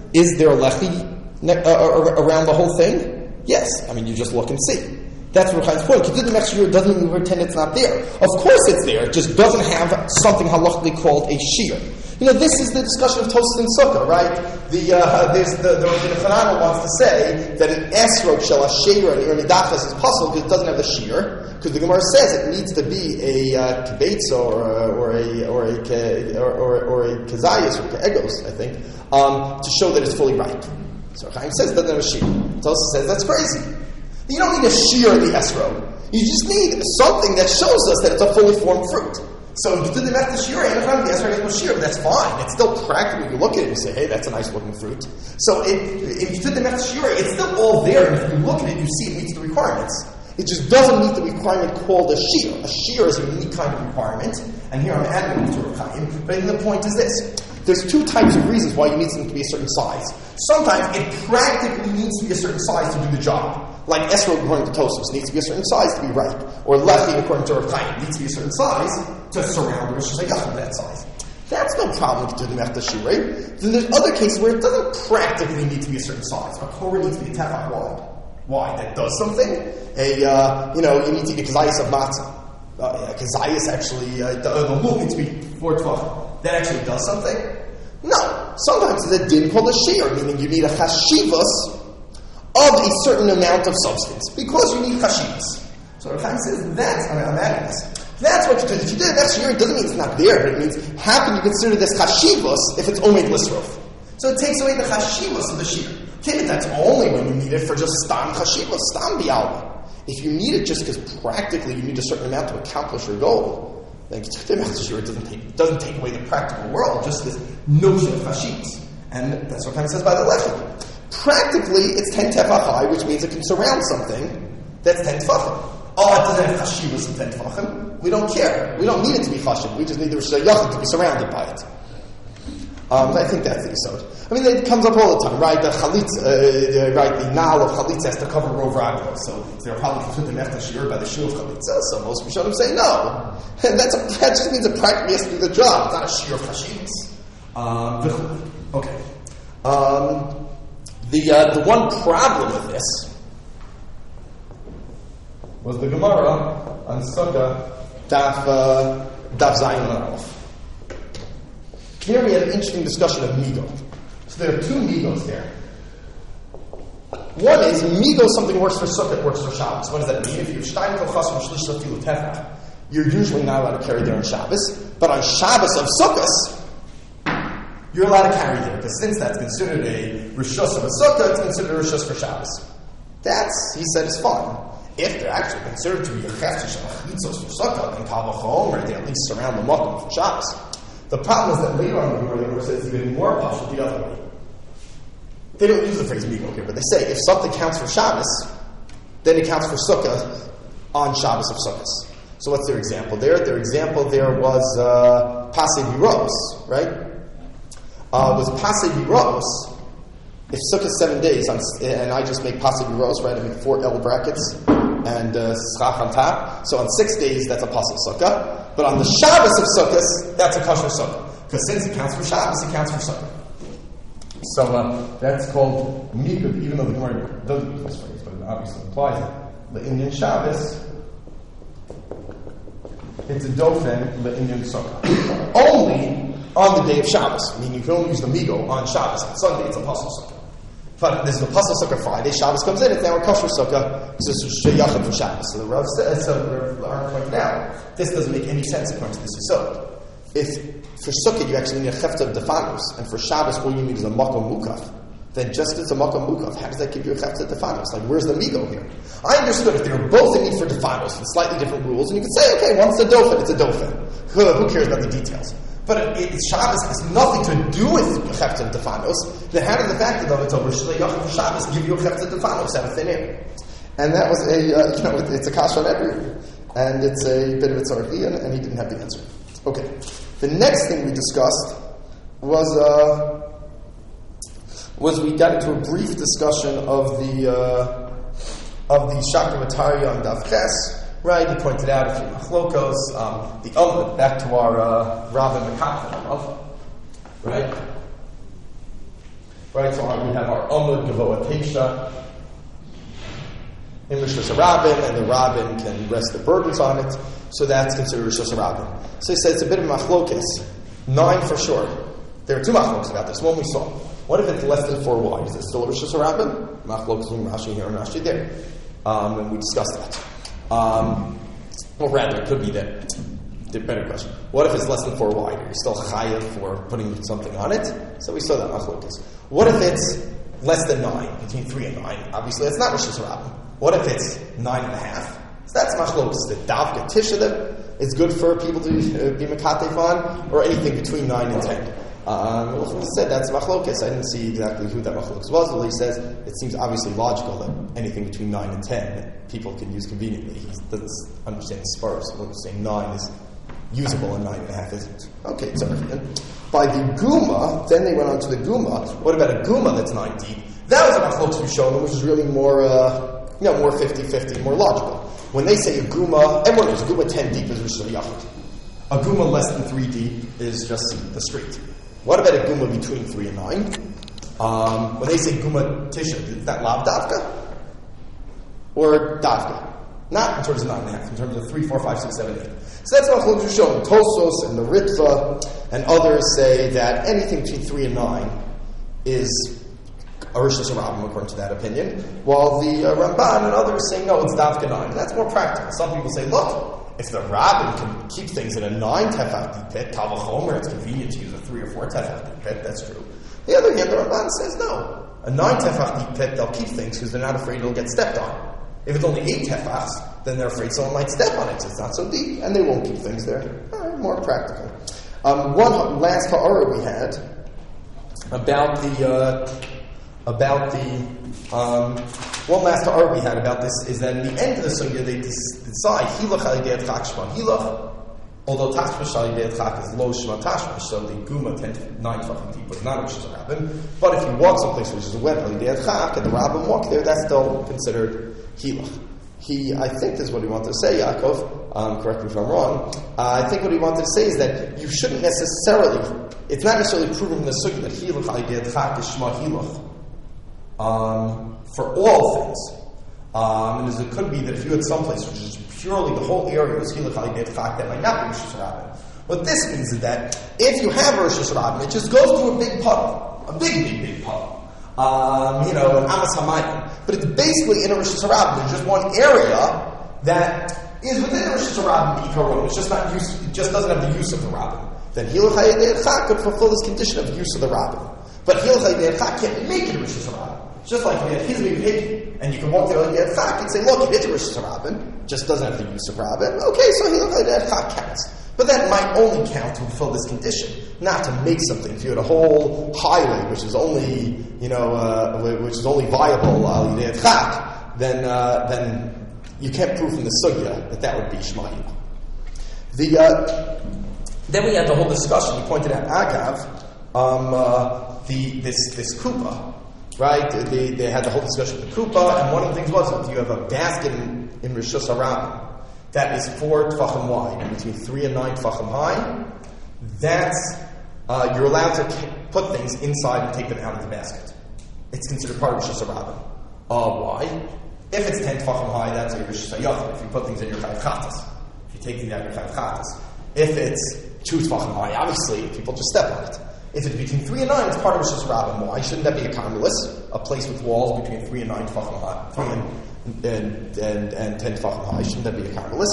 Is there a lechi ne- uh, around the whole thing? Yes. I mean, you just look and see. That's what Chaim's point. Kiddushin Mechshir doesn't mean we pretend it's not there. Of course it's there. It just doesn't have something halachically called a shear. You know, this is the discussion of Tosfos and Sukkah, right? The uh, there's the the Rabbi Hananel wants to say that an esrog shel hasheira and irnidachas is possible because it doesn't have the shear. Because the Gemara says it needs to be a uh, kibetza or a or a or a ke, or, or, or a kezayis or keegos, I think, um, to show that it's fully ripe. So Chaim says it doesn't have a shear. Tosfos says that's crazy. You don't need a shear in the esrog. You just need something that shows us that it's a fully formed fruit. So if you did the method shear, and the esrog has no shear, that's fine. It's still practical. You look at it and say, hey, that's a nice looking fruit. So if, if you did the method shear, it's still all there, and if you look at it, you see it meets the requirements. It just doesn't meet the requirement called a shear. A shear is a unique kind of requirement, and here I'm adding it to Rukhaim. But I think the point is this. There's two types of reasons why you need something to be a certain size. Sometimes it practically needs to be a certain size to do the job. Like esrog according to Tosfos needs to be a certain size to be ripe. Or lechi according to Rav Chaim needs to be a certain size to surround Rosh Hashanah that size. That's no problem to do the method shirei. Then there's other cases where it doesn't practically need to be a certain size. A korah needs to be a tefach wide. Why? That does something. A uh, you know you need to eat a kazayis of matzah. Uh, yeah, kazayis actually uh, the, uh, the lul needs to be four tvach. That actually does something. No. Sometimes it's a din called a shear, meaning you need a chashivas of a certain amount of substance because you need chashivas. So Rav Chaim says that's I mean, I'm adding this. That's what you do. If you did it next year, it doesn't mean it's not there, but it means how can you consider this chashivas if it's only lisrof? So it takes away the chashivas of the shear. Okay, but that's only when you need it for just stam chashivas, stam bialma. If you need it just because practically you need a certain amount to accomplish your goal, then sure it doesn't take doesn't take away the practical world, just this notion of chashivas. And that's what Chaim says by the lechi. Practically, it's ten tefach high, which means it can surround something that's ten tefachim. Oh, it doesn't have chashivas of ten tefachim. We don't care. We don't need it to be chashiv. We just need the Rosh Hashanah to be surrounded by it. Um, I think that's the yisod. I mean, it comes up all the time, right? The chalitz, uh, right? The nal of chalitz has to cover rov raglo. So they're probably considered the shir by the shu of chalitza. So most Rishonim say no, and that's a, that just means it practically has to do the job. It's not a shir of chashivas. Um, okay. Um, The uh, the one problem with this was the Gemara on Sukkah Daf uh, Daf Zayin Aleph. Here we had an interesting discussion of migo. So there are two migos there. One is migo something works for Sukkah, works for Shabbos. What does that mean? If you have shtayim kochas and shlish lafilu tefach, you're usually not allowed to carry there on Shabbos, but on Shabbos of Sukkos, you're allowed to carry there, because since that's considered a rishus of a sukkah, it's considered a rishus for Shabbos. That's, he said, is fine. If they're actually considered to be a cheftish of chitzos for sukkah, then kal v'chol, or they at least surround the makom for Shabbos. The problem is that later on in the Gemara, the Gemara says it's even more powerful the other way. They don't use the phrase migo here, but they say if something counts for Shabbos, then it counts for sukkah on Shabbos of sukkahs. So what's their example there? Their example there was uh, pasei biros, right? Uh, was pasei biros, if sukkah seven days, on, and I just make pasei biros, right? I make four L brackets and schach uh, on top. So on six days, that's a pasei sukkah. But on the Shabbos of sukkahs, that's a kosher sukkah. Because since it counts for Shabbos, it counts for sukkah. So uh, that's called mikud, even though the Gemara doesn't use this phrase, but it obviously implies it. The Indian Shabbos, it's a dofen, the Indian sukkah. Only on the day of Shabbos. Meaning you can only use the migo on Shabbos. On Sunday, it's a pasal sukkah. But this is a pasal sukkah Friday. Shabbos comes in, it's now a kosher sukkah. So it's a sheyachim for Shabbos. So the Rav says, so the Rav pointed out, this doesn't make any sense according to this yisod. If for sukkah you actually need a chefta of defanos, and for Shabbos all you need is a makom mukaf, then just as a makom mukaf, how does that give you a chefta of defanos? Like, where's the migo here? I understood if they were both in need for defanos and slightly different rules, and you could say, okay, one's a dofen, it's a dofen. Who, who cares about the details? But it, it, Shabbos has nothing to do with Chefta and Defanos. Then how did the fact that it's over Shleiyachim for Shabbos give you a Chefta and Defanos out of thin air? And that was a, uh, you know, it, it's a kasha on everything. And it's a bit of a tzarchi, and, and he didn't have the answer. Okay. The next thing we discussed was, uh, was we got into a brief discussion of the, uh, of the Shakra Matari on Daf Ches. Right, he pointed out a few machlokos. Um, the other, back to our uh, Rav and Mekafel, right? Right, so we have our Amud Gavoa Teisha in Rosh Hashanah, and the Rabbin can rest the burdens on it, so that's considered Rosh Hashanah. So he says it's a bit of machlokes. Nine for sure. There are two machlokes about this. One we saw. What if it's less than four wide? Is it still Rosh Hashanah? Machlokes between Rashi here and Rashi there. Um, and we discussed that. Um, or rather, it could be that. The better question. What if it's less than four wide? Are you still chayav for putting something on it? So we saw that machlokes. What if it's less than nine, between three and nine? Obviously, that's not Rosh Hashanah. What if it's nine and a half? So that's machlokes. The davka tisha is good for people to uh, be mekatef on, or anything between nine and ten. Um, well, he said that's machlokes. I didn't see exactly who that machlokes was. Well, he says it seems obviously logical that anything between nine and ten people can use conveniently. He doesn't understand the spurs. When he's saying nine is usable and nine and a half isn't. Okay, so by the Guma, then they went on to the Guma. What about a Guma that's nine deep? That was a machlokes we've shown, which is really more, uh, you know, more fifty-fifty, more logical. When they say a Guma, everyone knows a Guma ten deep is Rosh Hashanah. A Guma less than three deep is just the street. What about a Guma between three and nine? Um, when they say Guma Tisha, is that Lav Davka? Or Davka? Not in terms of nine and a half, in terms of three, four, five, six, seven, eight. So that's what we're showing. Tosos and the Ritva and others say that anything between three and nine is a Rosh Hashanah, according to that opinion, while the uh, Ramban and others say no, it's Davka nine. That's more practical. Some people say, look, if the Rabbin can keep things in a nine tefach deep pit, Tavachomer, it's convenient to use a three or four tefach deep pit. That's true. The other hand, the Ramban says no. A nine tefach deep pit, they'll keep things because they're not afraid it'll get stepped on. If it's only eight tefachs, then they're afraid someone might step on it. So it's not so deep, and they won't keep things there. All right, more practical. Um, one last ha'ara we had about the uh, about the um, one last ha'ara we had about this is that in the end of the sugya they decide hilach alidei chak shma hilach. Although tashmish alidei chak is low shma tashmish, so the guma ten to nine tefachim deep was not a Rosh Hashanah. But if you walk someplace which is a wet alidei chak and the rabbin walk there, that's still considered hilach. He, I think this is what he wanted to say, Yaakov, um, correct me if I'm wrong, uh, I think what he wanted to say is that you shouldn't necessarily, it's not necessarily proven in the sukkah that hilach alidei chak is shma hilach um, for all things. Um, and as it could be that if you had someplace which is purely the whole area was hilach alidei chak, that might not be Rosh Hashanah. What this means is that if you have Rosh Hashanah, it just goes to a big puddle, a big, big, big puddle. Um, you know, an Amas Hamayim. But it's basically in a Rosh Hashanah. There's just one area that is within a Rosh Hashanah Ikaron. It's just not use, it just doesn't have the use of the rabbin. Then Hilach HaYedei Chak could fulfill this condition of use of the rabbin. But Hilach HaYedei Chak can't make it a Rosh Hashanah. Just like we had Hizmi Hidden, and you can walk there HaYedei Chak and say, look, it is a Rosh Hashanah, just doesn't have the use of rabbin. Okay, so Hilach HaYedei Chak counts. But that might only count to fulfill this condition, not to make something. If you had a whole highway which is only, you know, uh, which is only viable al yidei chak, then uh, then you can't prove from the sugya that that would be shmayim. The uh, then we had the whole discussion. We pointed out agav, um, uh, the this this kupa, right? They they had the whole discussion with the kupa, and one of the things was if you have a basket in, in Rosh Hashanah that is four tefachim wide and between three and nine tefachim high, that's uh, you're allowed to k- put things inside and take them out of the basket. It's considered part of Rosh Hashanah. Uh, why? If it's ten tefachim high, that's a Rosh Hashanah. If you put things in your chayv chatas, if you take things out of your chayv chatas. If it's two tefachim high, obviously people just step on it. If it's between three and nine, it's part of Rosh Hashanah. Why shouldn't that be a carmelis, a place with walls between three and nine tefachim high? Three and And, and, and ten tefachim high, shouldn't that be a carmelis?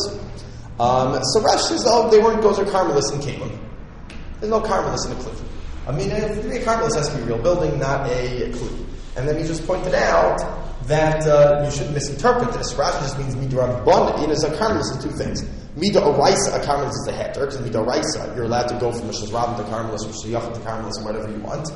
Um, so Rashi says, oh, they weren't gozer carmelis in Kalim. There's no carmelis in a cliff. I mean, if to be a carmelis has to be a real building, not a cliff. And then he just pointed out that uh, you shouldn't misinterpret this. Rashi just means midrabban. It is a carmelis in two things. Mida oraisa, a carmelis is a heter, because mida oraisa, you're allowed to go from Rosh Hashanah to carmelis, Rosh Hashanah to carmelis, and whatever you want.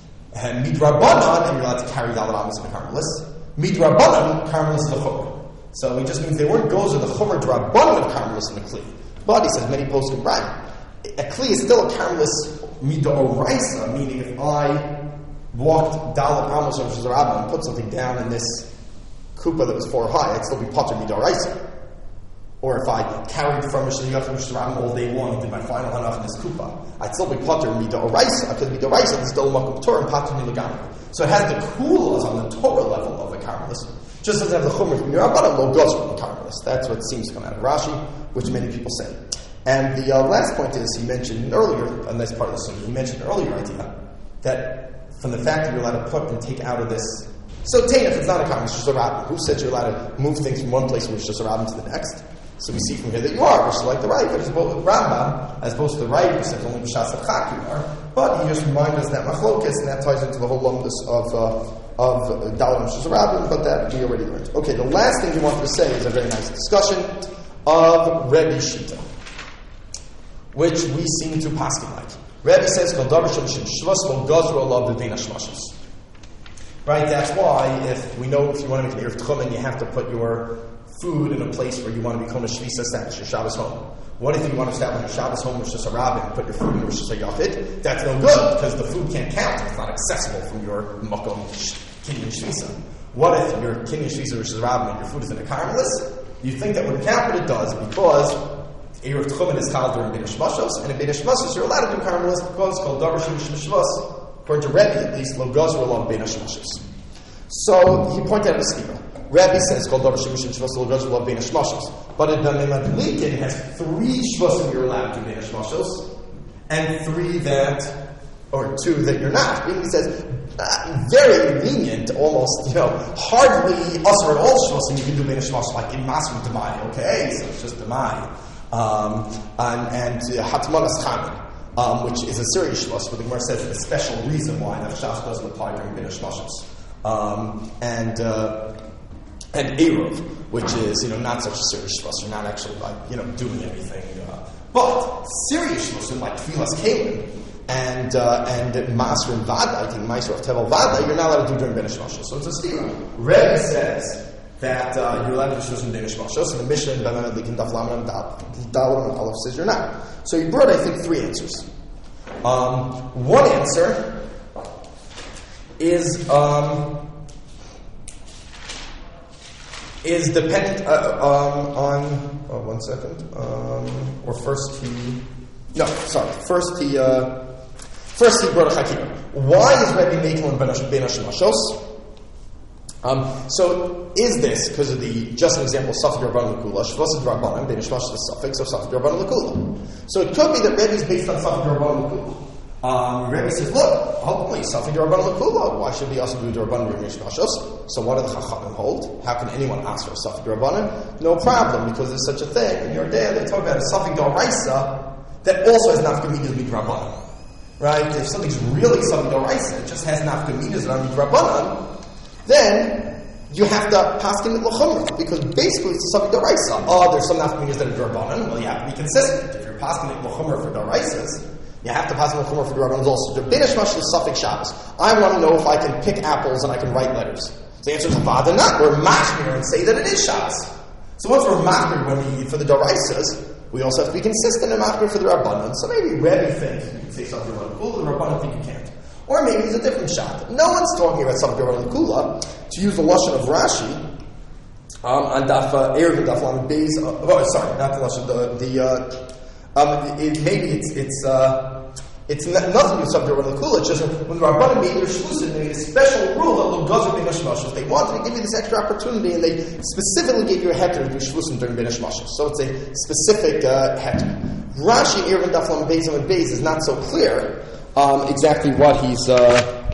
And midrabbanan, and you're allowed to carry daled amos in a carmelis. Midrabbanan, carmelis is a chumrah. So it just means they weren't gozer the chumrah drabanan of carmelis in a kli. But he says many posts can brag. A kli is still a carmelis midoraisa, meaning if I walked daled amos of Shazarabba and put something down in this kupa that was four high, I'd still be potter midoraisa. Or if I carried from Rosh Hashanah all day long and did my final hanach in this kupa, I'd still be potter midoraisa, because midoraisa is still makom Torah and potter milagamri. So it has the kulas on the Torah level of a karmelis, just doesn't have the chumrah from Mirabbanan lo gozer from the karmelis. That's what seems to come out of Rashi, which many people say. And the uh, last point is, he mentioned earlier, and that's part of the sunnah, he mentioned earlier idea, that from the fact that you're allowed to put and take out of this, so Tainif, it's not a karmelis, it's just a rabbin. Who said you're allowed to move things from one place which is just a rabbin to the next? So we see from here that you are, which is like the right, but as opposed to Rambam, as opposed to the right, who says only b'shas achak you are. But he just reminds us that machlokas, and that ties into the whole lumdus of uh, of Dalam Shazarabim, but that we already learned. Okay, the last thing he wanted to say is a very nice discussion of Rebbe Shita, which we seem to paskin like. Rebbe says, "Kol davar shem shvus lo gazru alav b'bein hashmashos." Right, that's why if we know if you want to make an erev tchumen, you have to put your food in a place where you want to become a shvisa, establish your Shabbos home. What if you want to establish a Shabbos home, which is a rabbin, and put your food in which is a yachid? That's no good, because the food can't count. It's not accessible from your makom kinyan shvisa. What if your kinyan shvisa, which is a rabbin, and your food is in a karmelis? You think that would count, but it does, because erev tchumen is chal during bein hashmashos, and in bein hashmashos you're allowed to do karmelis because it's called davar shem shvus, according to Rebbe, at least lo gazru alav bein hashmashos. So he pointed out a schema. Rabbi says, "Called Davar Shemish and Shvus L'Gazru L'Bein Hashmashos." But in the Memad has three shvusim you're allowed to Bein Hashmashos, and three that, or two that you're not. He says, uh, very lenient, almost, you know, hardly usher at all shvusim you can do Bein Hashmashos, like in Masrim Demai. Okay, so it's just Demai, um, and and uh, Hatmanas Chamin, um, which is a serious shvus, but the Gemara says a special reason why that shas doesn't apply during Bein Hashmashos, um, and. Uh, And Eruv, which is, you know, not such a serious shvus. You're not actually, like, you know, doing anything. Uh, but serious shvusim, like Tfilas Kalim and uh, and Masr and Vada, I think Maser of Tevel Vada, you're not allowed to do during Ben Hashmashos. So it's a stira. Rebbe says that uh, you're allowed to do shvusim in Ben Hashmashos, and the Mishnah in Bamad Likin Daf Laman and Dalam and Aleph says you're not. So he brought, I think, three answers. Um, one answer is... Um, is dependent uh, um, on, oh, one second, um, or first he, no, sorry, first he, uh, first he brought a chakira. Why is Rebbe making him ben hashmashos? Um, so is this because of the, just an example, Safik Rabban L'Kula, Shvus Rabbanim, ben hashmashos is Safik, so Safik Rabban L'Kula. So it could be that Rebbe is based on Safik Rabban L'Kula. Um, Rebbe says, look, hopefully, Safik Rabban L'Kula, why should we also do Rabban L'Hashmashos? So what do the Chachamim hold? How can anyone ask for a Safik Rabbanim? No problem, because there's such a thing. In your day, they talk about a Safik D'Oraisa that also has nafkaminas midrabanan. Right? If something's really Safik D'Oraisa, it just has nafkaminas and midrabanan, then you have to paskin it l'chumra, because basically it's a Safik D'Oraisa. Oh, there's some nafkaminas that are D'Rabanan. Well, you have to be consistent. If you're paskin it l'chumra for D'Oraisas, you have to pass on the chumrah for the Rabbanon also. Bein hashmashos is Safik Shabbos. I want to know if I can pick apples and I can write letters. So the answer is Vada not. We're machmir and say that it is Shabbos. So once we're machmir when we eat for the Doraisas, we also have to be consistent and machmir for the Rabbanon. So maybe Rebbe thinks you can say something like Kula, the Rabbanon think you can't. Or maybe it's a different shot. No one's talking about something Rabbanon Kula. To use the lashon of Rashi, um, on Daf Erev and Daf Lamed Beis. Oh, sorry, not the lashon. The the. Uh, Um, it, maybe it's it's uh, it's not, nothing to do with Rabbanan L'Kula. It's just when the Rabbanan made their shlusim, they made a special rule that lo gazer bein hashmashos. They wanted to give you this extra opportunity, and they specifically gave you a heter to do shlusim during bein hashmashos. So it's a specific uh, heter. Rashi in Erev Daf Lamed Beis Amud Beis is not so clear um, exactly what he's uh,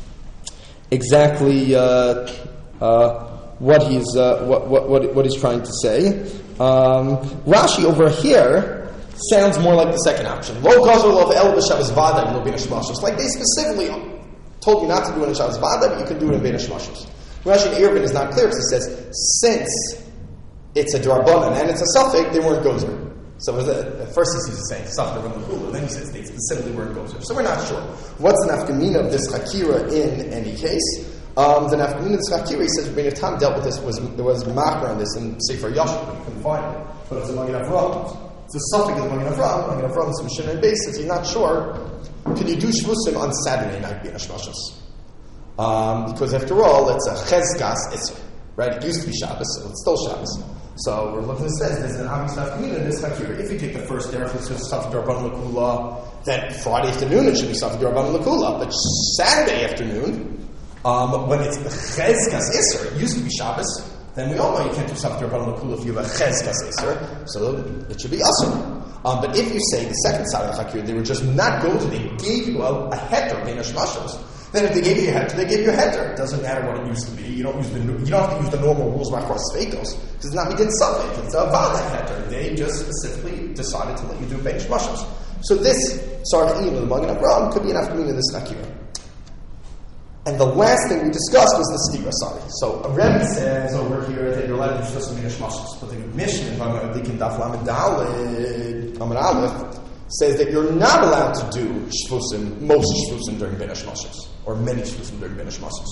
exactly uh, uh, what he's uh, what, what what what he's trying to say. Um, Rashi over here sounds more like the second option. Lo gazer lo el b'Shabbos vada lo bein hashmashos. Like they specifically told you not to do it in Shabbos vada, but you can do it in bein hashmashos. Rashi in Eruvin is not clear because it says since it's a drabanan and it's a suffix, they weren't gozer. So at first he sees saying suffix from the hula, then he says they specifically weren't gozer. So we're not sure what's the nafkamina of this chakira in any case. Um, the nafkamina of this chakira, he says Rabbeinu Tam dealt with this, was there was machmer on this in Sefer Yashar, but you couldn't find it, but it's among Avraham. It's a suffix of Magen Avraham. Magen Avraham is Mishnah and basis. He's not sure. Can you do shvusim on Saturday night bein hashmashos? Um, because after all, it's a chezkas isser. right? It used to be Shabbos, so it's still Shabbos. So we're looking at it says there's an obvious nafkamina in this hakira. If you take the first derech, it's just Safek D'Rabbanan L'Kula, then Friday afternoon it should be Safek D'Rabbanan L'Kula. But Saturday afternoon, um, when it's Chezkas Isser, it used to be Shabbos, then we all know you can't do Safek D'Rabbanan L'Kula if you have a Chezkas Isser, so it should be Asr. Um, but if you say the second side of the hakira, they were just not going to, they gave you a, a heter, bein hashmashos. Then if they gave you a heter, they gave you a heter. It doesn't matter what it used to be. You don't use the you don't have to use the normal rules of across Sveikos, because it's not we did something. It's a Vada heter. They just specifically decided to let you do bein hashmashos. So this Sarach Iyim of the Magen Avraham could be an afternoon in this hakira. And the last thing we discussed was the stira side. So a Rebbe says over here that you're allowed to do some mishmashos, but the Mishnah in Daf Lamed Daled Amud Aleph says that you're not allowed to do shvusim, most shvusim during ben hashmashos, or many shvusim during ben hashmashos.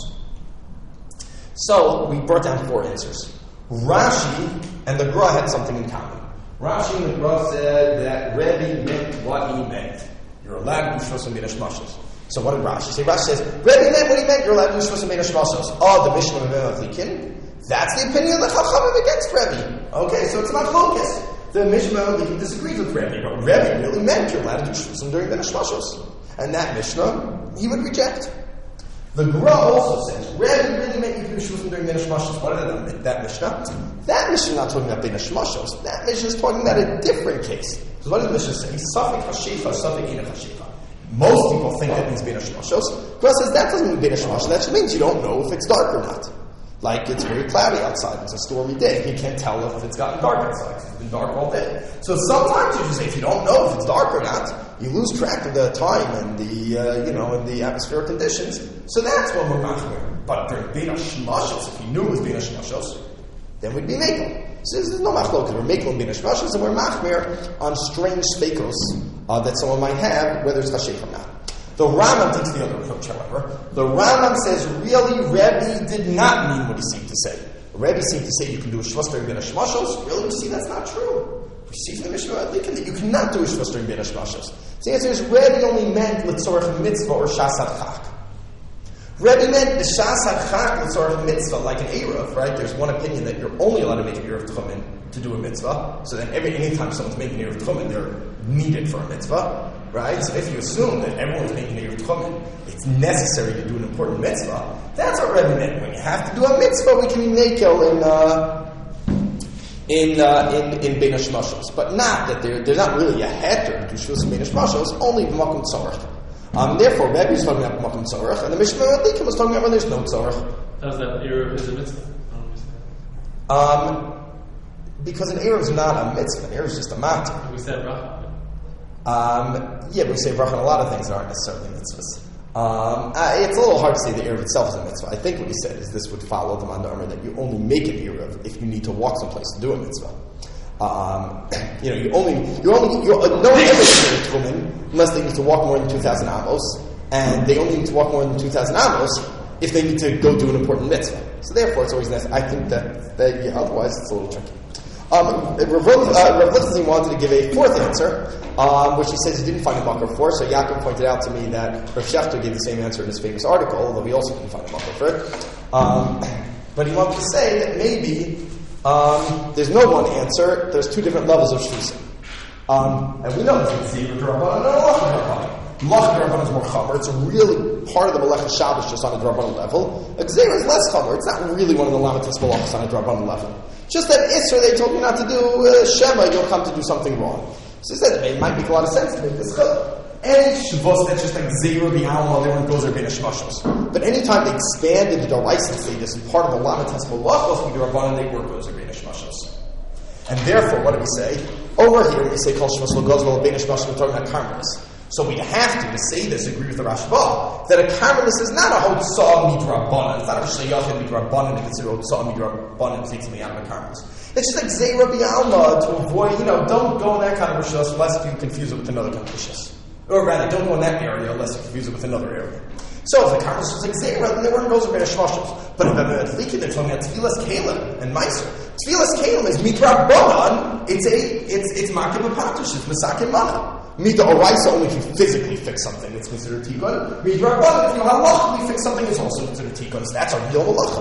So we brought down four answers. Rashi and the Gra had something in common. Rashi and the Gra said that Rebbe meant what he meant. You're allowed to do shvusim ben hashmashos. So what did Rashi say? Rashi says, Rebbe meant what he meant, you're allowed to do shvusim ben hashmashos. Oh, the Mishnah of Likin. That's the opinion of the Chachamim against Rebbe. Okay, so it's not focused. The Mishnah of Likin disagrees with Rebbe, but Rebbe really meant you're allowed to do shvusim during ben hashmashos. And that Mishnah, he would reject. The Gra also says, Rebbe really meant you do shvusim during ben hashmashos. What did that Mishnah? That Mishnah is not talking about ben hashmashos. That Mishnah is talking about a different case. So what does the Mishnah say? Safek hashefa, safek ina hashefa. Most people think that means bein hashmashos. Gra says that doesn't mean bein hashmashos. That just means you don't know if it's dark or not. Like it's very cloudy outside. It's a stormy day. You can't tell if it's gotten dark outside. It's been dark all day. So sometimes you just say if you don't know if it's dark or not, you lose track of the time and the uh, you know and the atmospheric conditions. So that's what we're machmir. But during bein hashmashos, if you knew it was bein hashmashos, then we'd be makel. So there's no machlokes. We're makel and bein hashmashos, and we're machmir on strange speikos uh, that someone might have, whether it's hashef or not. The Rambam takes the other approach, however. The Rambam says, really, Rebbe did not mean what he seemed to say. Rebbe seemed to say you can do a shvus during ben hashmashos. Really, we see that's not true. We see from the Mishnah at Likin that you cannot do a shvus during ben hashmashos. So the answer is, Rebbe only meant l'tzorach mitzvah or shasad chak. Rebbe meant the shasad chak l'tzorach mitzvah, like an Eruv, right? There's one opinion that you're only allowed to make an Eruv tchumen to do a mitzvah. So then every anytime someone's making an Eruv tchumen, they're needed for a mitzvah. Right? So if you assume that everyone's making a Tchumen, it's necessary to do an important mitzvah, that's what Rebbe meant. When you have to do a mitzvah, we can be nakel in uh, in uh, in in bein hashmashos, but not that there there's not really a heter to shvus bein hashmashos, only b'makom tzorach. Um, therefore, Rebbe is talking about b'makom tzorach, and the Mishnah of Likim was talking about when there's no tzorach. How's that Eruv is a mitzvah? Um, because an Eruv is not a mitzvah. An Eruv is just a matter. We said bracha. Um, yeah, but we say bracha on a lot of things that aren't necessarily mitzvahs. Um, uh, it's a little hard to say the Eruv itself is a mitzvah. I think what he said is this would follow the Manda Amr that you only make an Eruv if you need to walk someplace to do a mitzvah. Um, you know, you only, you only, you, uh, no one ever makes a Tchumen unless they need to walk more than two thousand amos, and they only need to walk more than two thousand amos if they need to go do an important mitzvah. So therefore, it's always nice. I think that, that yeah, otherwise it's a little tricky. Um, Rav Lichtenstein wanted to give a fourth answer, um, which he says he didn't find a makar for. So Yaakov pointed out to me that Rav Shefter gave the same answer in his famous article, although he also didn't find a makar for it. Um, but he wanted to say that maybe um, there's no one answer. There's two different levels of shvusim. Um, and we know this in Zivur D'Rabbanan and Malach D'Rabbanan. Malach D'Rabbanan is more chamer. It's really part of the Melech Shabbos just on a D'Rabbanan level. A Gzeira is less chamer. It's not really one of the Lamites Malachos on a D'Rabbanan level. Just that Isra, they told you not to do uh, Shema, you'll come to do something wrong. So he said, it might make a lot of sense to make this chiluk. Any Shavuos that's just like Zera B'Alma, everyone goes there bein hashmashos. But anytime they expanded the Daraisa to say this is part of the Lamites Malachos, we do Rabbanan, they work goes there bein hashmashos. And therefore, what do we say? Over here, we say, Kol Shavuos Lo goes well bein hashmashos, we're talking about Carmelis. So we'd have to, to say this, agree with the Rashba, that a Carmelis is not a Hotzah Midrabbanan. It's not a Shayachin Midrabbanan to consider Hotzah Midrabbanan to take something out of a Carmelis. It's just like Zera B'Alma to avoid, you know, don't go in that kind of Rishos unless you confuse it with another kind of Rishos. Or rather, don't go in that area unless you confuse it with another area. So if the Carmelis was like Zera, then they weren't goes bein hashmashos. But if I'm thinking they're talking about Tfilas Kalim and Meiser. Tfilas Kalim is Midrabbanan, it's a, it's, it's Makim Apatush, it's Masakim Macha. Mita Oraisa, only if you physically fix something, it's considered Tikkun. Mita Rabbanan, if you halachically fix something, it's also considered Tikkun. So that's a real halacha.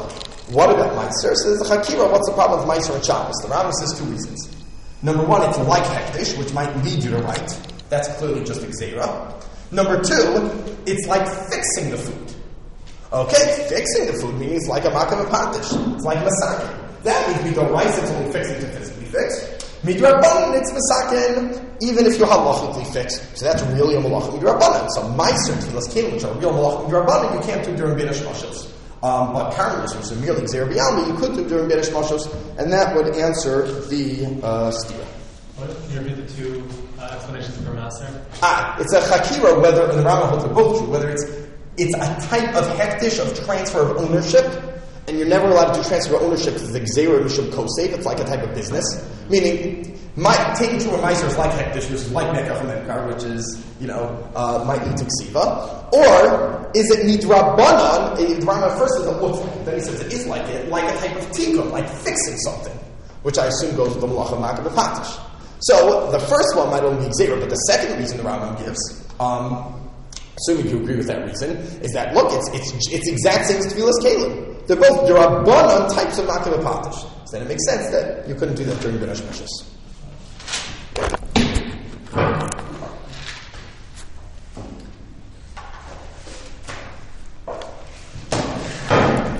What about Meiser? So there's a Chakira. What's the problem with Meiser and Shabbos? The Rambam says two reasons. Number one, it's like Hektish, which might lead you to write. That's clearly just Xera. Number two, it's like fixing the food. Okay, fixing the food means like a Makam Pantish. It's like Masakin. That means we don't rice, it's only fixing to physically fix. Midrabanan, it's Masakin, even if you're halachically fixed. So that's really a malach midrabanan. So Meiser, Tfilas Kelim, which are real malach midrabanan, you can't do during Beit Hashmashos. Um, but Karmelis, which is merely Xer B'Yalma, you could do during Beit Hashmashos, and that would answer the uh, stira. What? Can you repeat the two uh, explanations for Maser? Ah, it's a Chakira, whether, and the Rambam holds are both true, whether it's it's a type of hektish of transfer of ownership, and you're never allowed to do transfer of ownership because the Xer Mishum Kosef, it's like a type of business. Meaning, my, taking to a Meiser is like hektish, which is like Mekach and Memkar, which is, you know, uh, might lead to Ksiva. Or, is it Midrabanan? The Rambam first says it looks like it, then he says it is like it, like a type of tikkun, like fixing something, which I assume goes with the Malacha Makam Patish. So, the first one might only be Xer, but the second reason the Rambam gives, um, assuming you agree with that reason, is that, look, it's it's it's exact same as Tfilas Kelim. They're both Durabanan types of Makam Patish. So then it makes sense that you couldn't do that during Beit Hashmashos.